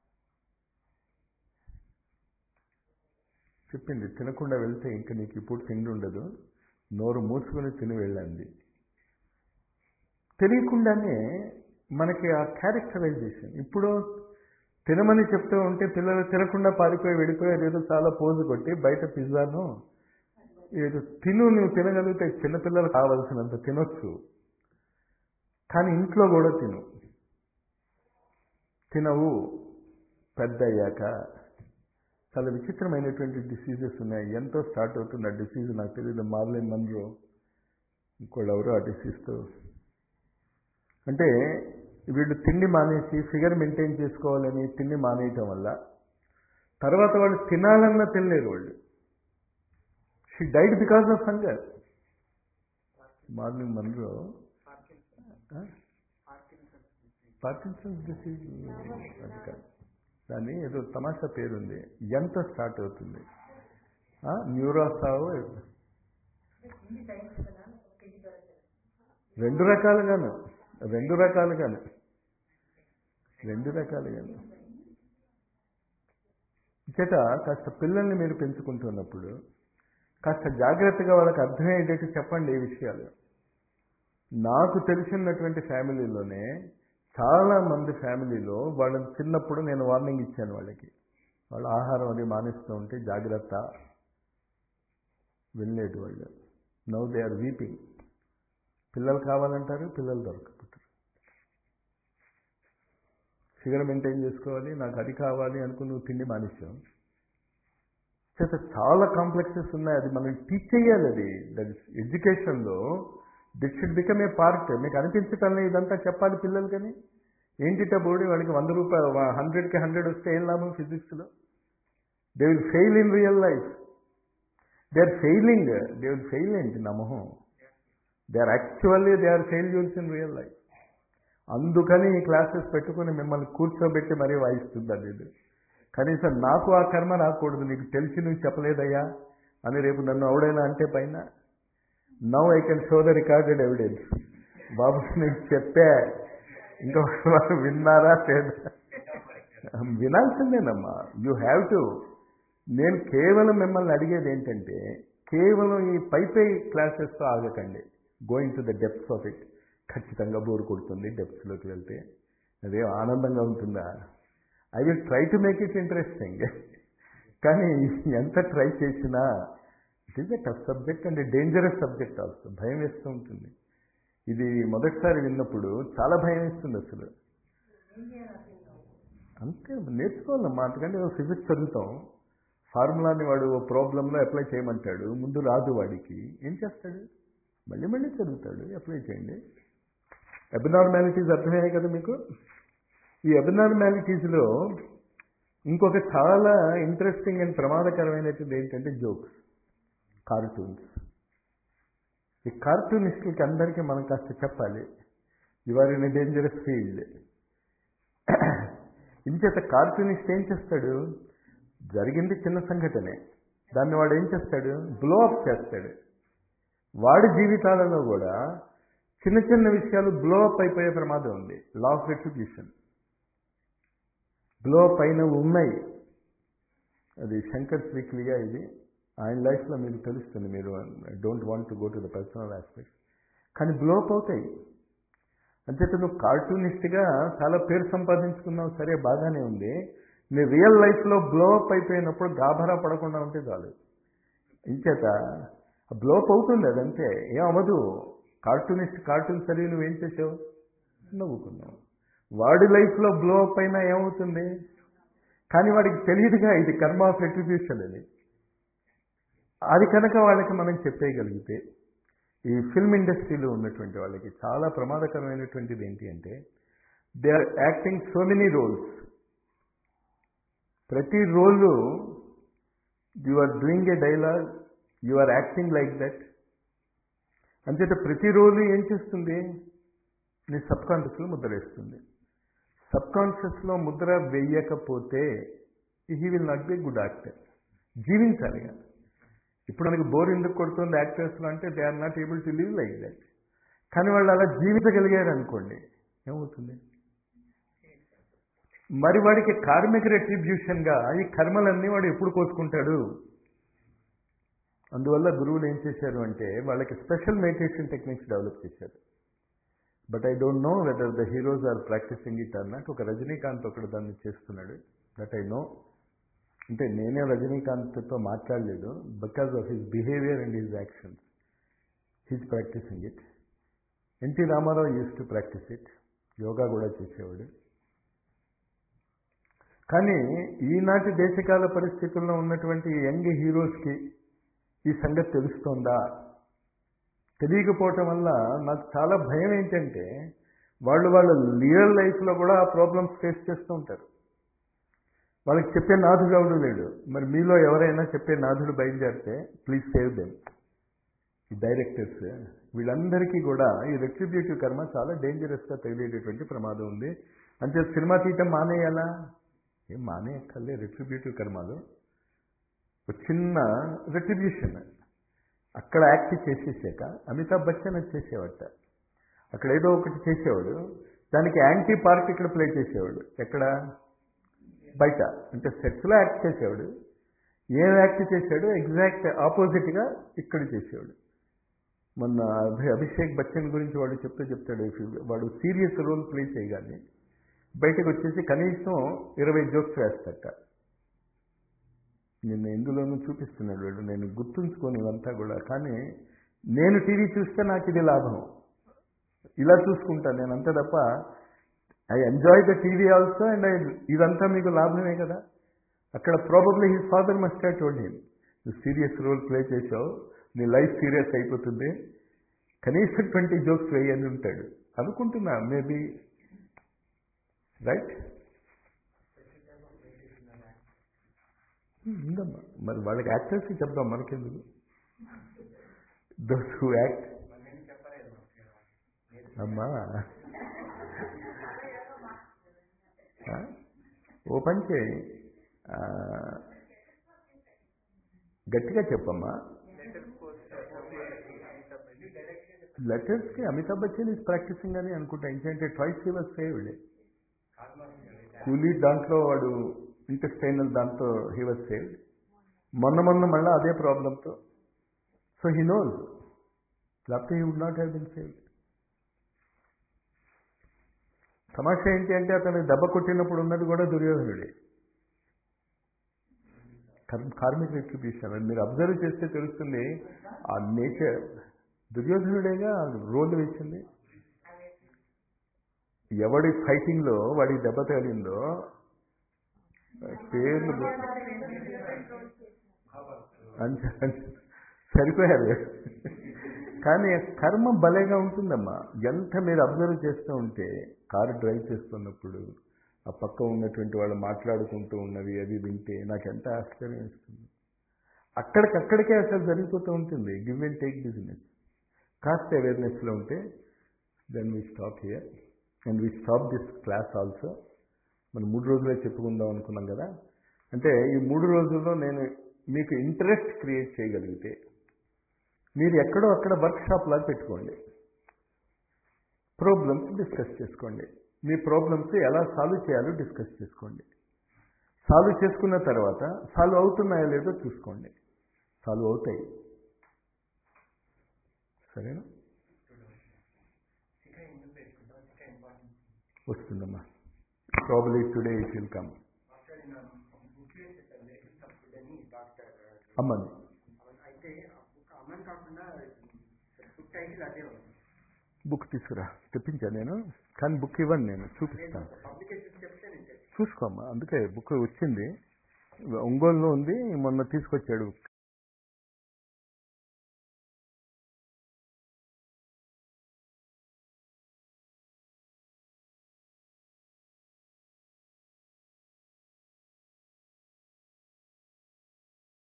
చెప్పింది. తినకుండా వెళ్తే ఇంక నీకు ఇప్పుడు తిండి ఉండదు, నోరు మూసుకొని తిని వెళ్ళండి. తెలియకుండానే మనకి ఆ క్యారెక్టరైజేషన్. ఇప్పుడు తినమని చెప్తూ ఉంటే పిల్లలు తినకుండా పారిపోయి వెళ్ళిపోయారు, ఏదో చాలా పోజు కొట్టి బయట పిజ్జాను ఏదో నువ్వు తినగలిగితే చిన్నపిల్లలు కావాల్సినంత తినొచ్చు, కానీ ఇంట్లో కూడా తినవు. పెద్ద అయ్యాక చాలా విచిత్రమైనటువంటి డిసీజెస్ ఉన్నాయి. ఎంతో స్టార్ట్ అవుతుంది ఆ డిసీజ్, నాకు తెలియదు. మార్లిన్ మన్రో ఇంకోళ్ళెవరో ఆ డిసీజ్తో. అంటే వీళ్ళు తిండి మానేసి ఫిగర్ మెయింటైన్ చేసుకోవాలని తిండి మానేయటం వల్ల తర్వాత వాళ్ళు తినాలన్నా తినలేరు వాళ్ళు. She died because of hunger. Marilyn Monroe Parkinson's disease అది కాదు, దాన్ని ఏదో తమాషా పేరుంది. ఎంత స్టార్ట్ అవుతుంది, న్యూరోసావ్. రెండు రకాలుగాను చేత కాస్త పిల్లల్ని మీరు పెంచుకుంటున్నప్పుడు కాస్త జాగ్రత్తగా వాళ్ళకి అర్థమయ్యేటట్టు చెప్పండి ఈ విషయాలు. నాకు తెలిసినటువంటి ఫ్యామిలీలోనే చాలా మంది ఫ్యామిలీలో వాళ్ళని చిన్నప్పుడు నేను వార్నింగ్ ఇచ్చాను వాళ్ళకి, వాళ్ళు ఆహారం అది మానేస్తూ ఉంటే జాగ్రత్త, వెళ్ళేటి వాళ్ళు. Now they are weeping. పిల్లలు కావాలంటారు, పిల్లలు దొరకకపోతారు. ఫిగర్ మెయింటైన్ చేసుకోవాలి, నాకు అది కావాలి అనుకుని నువ్వు తిండి మానేసావు. చేత చాలా కాంప్లెక్సెస్ ఉన్నాయి. అది మనం టీచ్ చేయాలి. అది దట్ ఇస్ ఎడ్యుకేషన్లో it should become a part. మీకు అనిపించటంలో ఇదంతా చెప్పాలి పిల్లలు. కానీ ఏంటిట బోడి వాళ్ళకి 100 రూపాయలు 100కి 100 వస్తే ఏం లాభం ఫిజిక్స్లో? They will fail in real life. They are failing. They will fail ఏంటి నమ్మహం. They are actually they are failures in real life. అందుకని ఈ క్లాసెస్ పెట్టుకుని మిమ్మల్ని కూర్చోబెట్టి మరీ వాయిస్తుంది. అది కనీసం నాకు ఆ కర్మ రాకూడదు, నీకు తెలిసి నువ్వు చెప్పలేదయ్యా అని రేపు నన్ను ఎవడైనా అంటే పైన now I can show the recorded evidence. బాబు నీకు చెప్పే, ఇంకా వాళ్ళు విన్నారా లేదా? వినాల్సిందేనమ్మా. You have to. నేను కేవలం మిమ్మల్ని అడిగేది ఏంటంటే, కేవలం ఈ పై క్లాసెస్తో ఆగకండి. Going to the depths of it. ఖచ్చితంగా బోర్ కొడుతుంది డెప్త్స్లోకి వెళ్తే. అదే ఆనందంగా ఉంటుందా? I will try to make it interesting. కానీ ఎంత ట్రై చేసినా it is a tough subject and dangerous subject also. భయం వేస్తూ ఉంటుంది. ఇది మొదటిసారి విన్నప్పుడు చాలా భయం వేస్తుంది అసలు. అంతే నేర్చుకోవాలమ్మా. అందుకంటే ఫిజిక్స్ చదువుతాం, ఫార్ములాని వాడు ప్రాబ్లంలో అప్లై చేయమంటాడు, ముందు రాదు వాడికి, ఏం చేస్తాడు? మళ్ళీ మళ్ళీ చదువుతాడు, అప్లై చేయండి. అబ్నార్మాలిటీస్ అర్థమయ్యాయి కదా మీకు? ఈ అబ్నార్మాలిటీస్లో ఇంకొక చాలా ఇంట్రెస్టింగ్ అండ్ ప్రమాదకరమైనటువంటి ఏంటంటే జోక్స్, కార్టూన్స్. ఈ కార్టూనిస్టులకి అందరికీ మనం కాస్త చెప్పాలి, you are in a dangerous field. ఇంచేత కార్టూనిస్ట్ ఏం చేస్తాడు? జరిగింది చిన్న సంఘటనే, దాన్ని వాడు ఏం చేస్తాడు? బ్లో అప్ చేస్తాడు. వాడి జీవితాలలో కూడా చిన్న చిన్న విషయాలు బ్లో అప్ అయిపోయే ప్రమాదం ఉంది. Law of retribution. Blow up అయినవి ఉన్నాయి. అది శంకర్ శ్రీక్లిగా. ఇది ఆయన లైఫ్లో మీకు తెలుస్తుంది. మీరు don't want to go to the personal aspects. కానీ బ్లో అప్ అవుతాయి. అంచేత నువ్వు కార్టూనిస్ట్గా చాలా పేరు సంపాదించుకున్నావు, సరే బాగానే ఉంది. నీ రియల్ లైఫ్లో బ్లో అప్ అయిపోయినప్పుడు గాభరా పడకుండా ఉంటే చాలు. ఇంచేత బ్లో అప్ అవుతుంది, అదంతే, ఏం అవ్వదు. కార్టూనిస్ట్ కార్టూన్ చదివి నువ్వేం చేసావు? నవ్వుకున్నావు. వాడి లైఫ్లో బ్లో అప్ అయినా ఏమవుతుంది? కానీ వాడికి తెలియదుగా ఇది కర్మ ఆఫ్ రెట్రిబ్యూషన్ అని. అది కనుక వాళ్ళకి మనం చెప్పేయగలిగితే, ఈ ఫిల్మ్ ఇండస్ట్రీలో ఉన్నటువంటి వాళ్ళకి చాలా ప్రమాదకరమైనటువంటిది ఏంటి అంటే, they are acting so many roles. ప్రతి role you are doing a dialogue, you are acting like that. అంచేత ప్రతి రోలు ఏం చేస్తుంది? నీ సబ్ కాన్షియస్లో ముద్ర వేస్తుంది. సబ్ కాన్షియస్లో ముద్ర వేయకపోతే he will not be good actor. జీవించాలి. ఇప్పుడు మనకి బోర్ ఎందుకు కొడుతుంది యాక్టర్స్లో అంటే, they are not able to live like that. కానీ వాళ్ళు అలా జీవించగలిగారు అనుకోండి, ఏమవుతుంది? మరి వాడికి కార్మిక రెట్రిబ్యూషన్గా ఈ కర్మలన్నీ వాడు ఎప్పుడు కోసుకుంటాడు? అందువల్ల గురువులు ఏం చేశారు అంటే, వాళ్ళకి స్పెషల్ మెడిటేషన్ టెక్నిక్స్ డెవలప్ చేశారు. But I don't know whether the heroes are practising it అన్నట్టు. ఒక రజనీకాంత్ ఒకడు దాన్ని చేస్తున్నాడు, దట్ ఐ నో. అంటే నేనే రజనీకాంత్తో మాట్లాడలేదు, because of his behaviour and his actions he's practising it. NT Rama Rao used to practise it, yoga కూడా చేసేవాడు. కానీ ఈనాటి దేశకాల పరిస్థితుల్లో ఉన్నటువంటి యంగ్ హీరోస్కి ఈ సంగతి తెలుస్తోందా? తెలియకపోవటం వల్ల నాకు చాలా భయం ఏంటంటే, వాళ్ళ రియల్ లైఫ్లో కూడా ఆ ప్రాబ్లమ్స్ ఫేస్ చేస్తూ ఉంటారు. వాళ్ళకి చెప్పే నాథుడు ఎవడు లేడు. మరి మీలో ఎవరైనా చెప్పే నాథుడు బయలుదేరితే ప్లీజ్ సేవ్ దెమ్. ఈ డైరెక్టర్స్ వీళ్ళందరికీ కూడా ఈ రెట్రిబ్యూటివ్ కర్మ చాలా డేంజరస్గా తగిలేటటువంటి ప్రమాదం ఉంది. అంటే సినిమా తీయటం మానేయాలా? ఏం మానేయక్కర్లే. రెట్రిబ్యూటివ్ కర్మలు ఒక చిన్న రెట్రిబ్యూషన్. అక్కడ యాక్ట్ చేసేసాక అమితాబ్ బచ్చన్ వచ్చేసేవాట. అక్కడ ఏదో ఒకటి చేసేవాడు, దానికి యాంటీ పార్ట్ ఇక్కడ ప్లే చేసేవాడు. ఎక్కడ? బయట. అంటే సెట్స్లో యాక్ట్ చేసేవాడు. ఏం యాక్ట్ చేశాడు? ఎగ్జాక్ట్ ఆపోజిట్గా ఇక్కడ చేసేవాడు. మొన్న అభిషేక్ బచ్చన్ గురించి వాడు చెప్తాడు, వాడు సీరియస్ రోల్ ప్లే చేయగానే బయటకు వచ్చేసి కనీసం 20 జోక్స్ వేస్తట. నిన్న ఎందులోనూ చూపిస్తున్నాడు వాడు, నేను గుర్తుంచుకోని ఇవంతా కూడా. కానీ నేను టీవీ చూస్తే నాకు ఇది లాభం, ఇలా చూసుకుంటాను నేను అంతే తప్ప I enjoy the TV also అండ్ ఇదంతా మీకు లాభమే కదా. అక్కడ probably his father must have told him, నువ్వు సీరియస్ రోల్ ప్లే చేసావు, నీ లైఫ్ సీరియస్ అయిపోతుంది, కనీసం 20 జోక్స్ వేయని ఉంటాడు అనుకుంటున్నా. మేబీ రైట్ ఉందమ్మా. మరి వాళ్ళకి యాక్టర్స్కి చెప్దాం, మనకెందుకు. దోస్ హూ యాక్ట్ అమ్మా. ఓ పని చేయి, గట్టిగా చెప్పమ్మా. లెటర్స్కి అమితాబ్ బచ్చన్ ఈజ్ ప్రాక్టీసింగ్ అని అనుకుంటా. ఎందుకంటే ట్వైస్ హీ వాజ్ సేవ్డ్. కూలీ దాంట్లో వాడు ఇంటెస్టైనల్ దాంతో హీ వాజ్ సేవ్డ్. మొన్న మళ్ళీ అదే ప్రాబ్లంతో. సో హీ నోస్, లేకపోతే he would not have been saved. తమాషా ఏంటి అంటే అతను దెబ్బ కొట్టినప్పుడు ఉన్నది కూడా దుర్యోధనుడే. కార్మిక రిట్రిబ్యూషన్ మీరు అబ్జర్వ్ చేస్తే తెలుస్తుంది. ఆ నేచర్ దుర్యోధనుడేగా రోల్ వేసింది. ఎవడి ఫైటింగ్లో వాడి దెబ్బ తగిలిందో పేర్లు సరిపోయారు. కానీ కర్మ భలేగా ఉంటుందమ్మా. ఎంత మీరు అబ్జర్వ్ చేస్తూ ఉంటే, కారు డ్రైవ్ చేస్తున్నప్పుడు ఆ పక్క ఉన్నటువంటి వాళ్ళు మాట్లాడుకుంటూ ఉన్నవి అది వింటే నాకు ఎంత ఆశ్చర్యం ఇస్తుంది. అక్కడికక్కడికే అసలు జరిగిపోతూ ఉంటుంది. Give and take business. కాస్త అవేర్నెస్లో ఉంటే then we stop here and we stop this class also. మనం 3 రోజులే చెప్పుకుందాం అనుకున్నాం కదా. అంటే ఈ 3 రోజుల్లో నేను మీకు ఇంట్రెస్ట్ క్రియేట్ చేయగలిగితే మీరు ఎక్కడో అక్కడ వర్క్షాప్ లాగా పెట్టుకోండి. ప్రాబ్లమ్స్ డిస్కస్ చేసుకోండి. మీ ప్రాబ్లమ్స్ ఎలా సాల్వ్ చేయాలో డిస్కస్ చేసుకోండి. సాల్వ్ చేసుకున్న తర్వాత సాల్వ్ అవుతున్నాయో లేదో చూసుకోండి. సాల్వ్ అవుతాయి. సరేనా? వస్తుందమ్మా. Probably today it will come. అమ్మని బుక్ తీసుకురా, తెప్పించాను నేను. కానీ బుక్ ఇవ్వండి, నేను చూపిస్తాను. చూసుకోమ్మా. అందుకే బుక్ వచ్చింది, ఒంగోలులో ఉంది, మొన్న తీసుకొచ్చాడు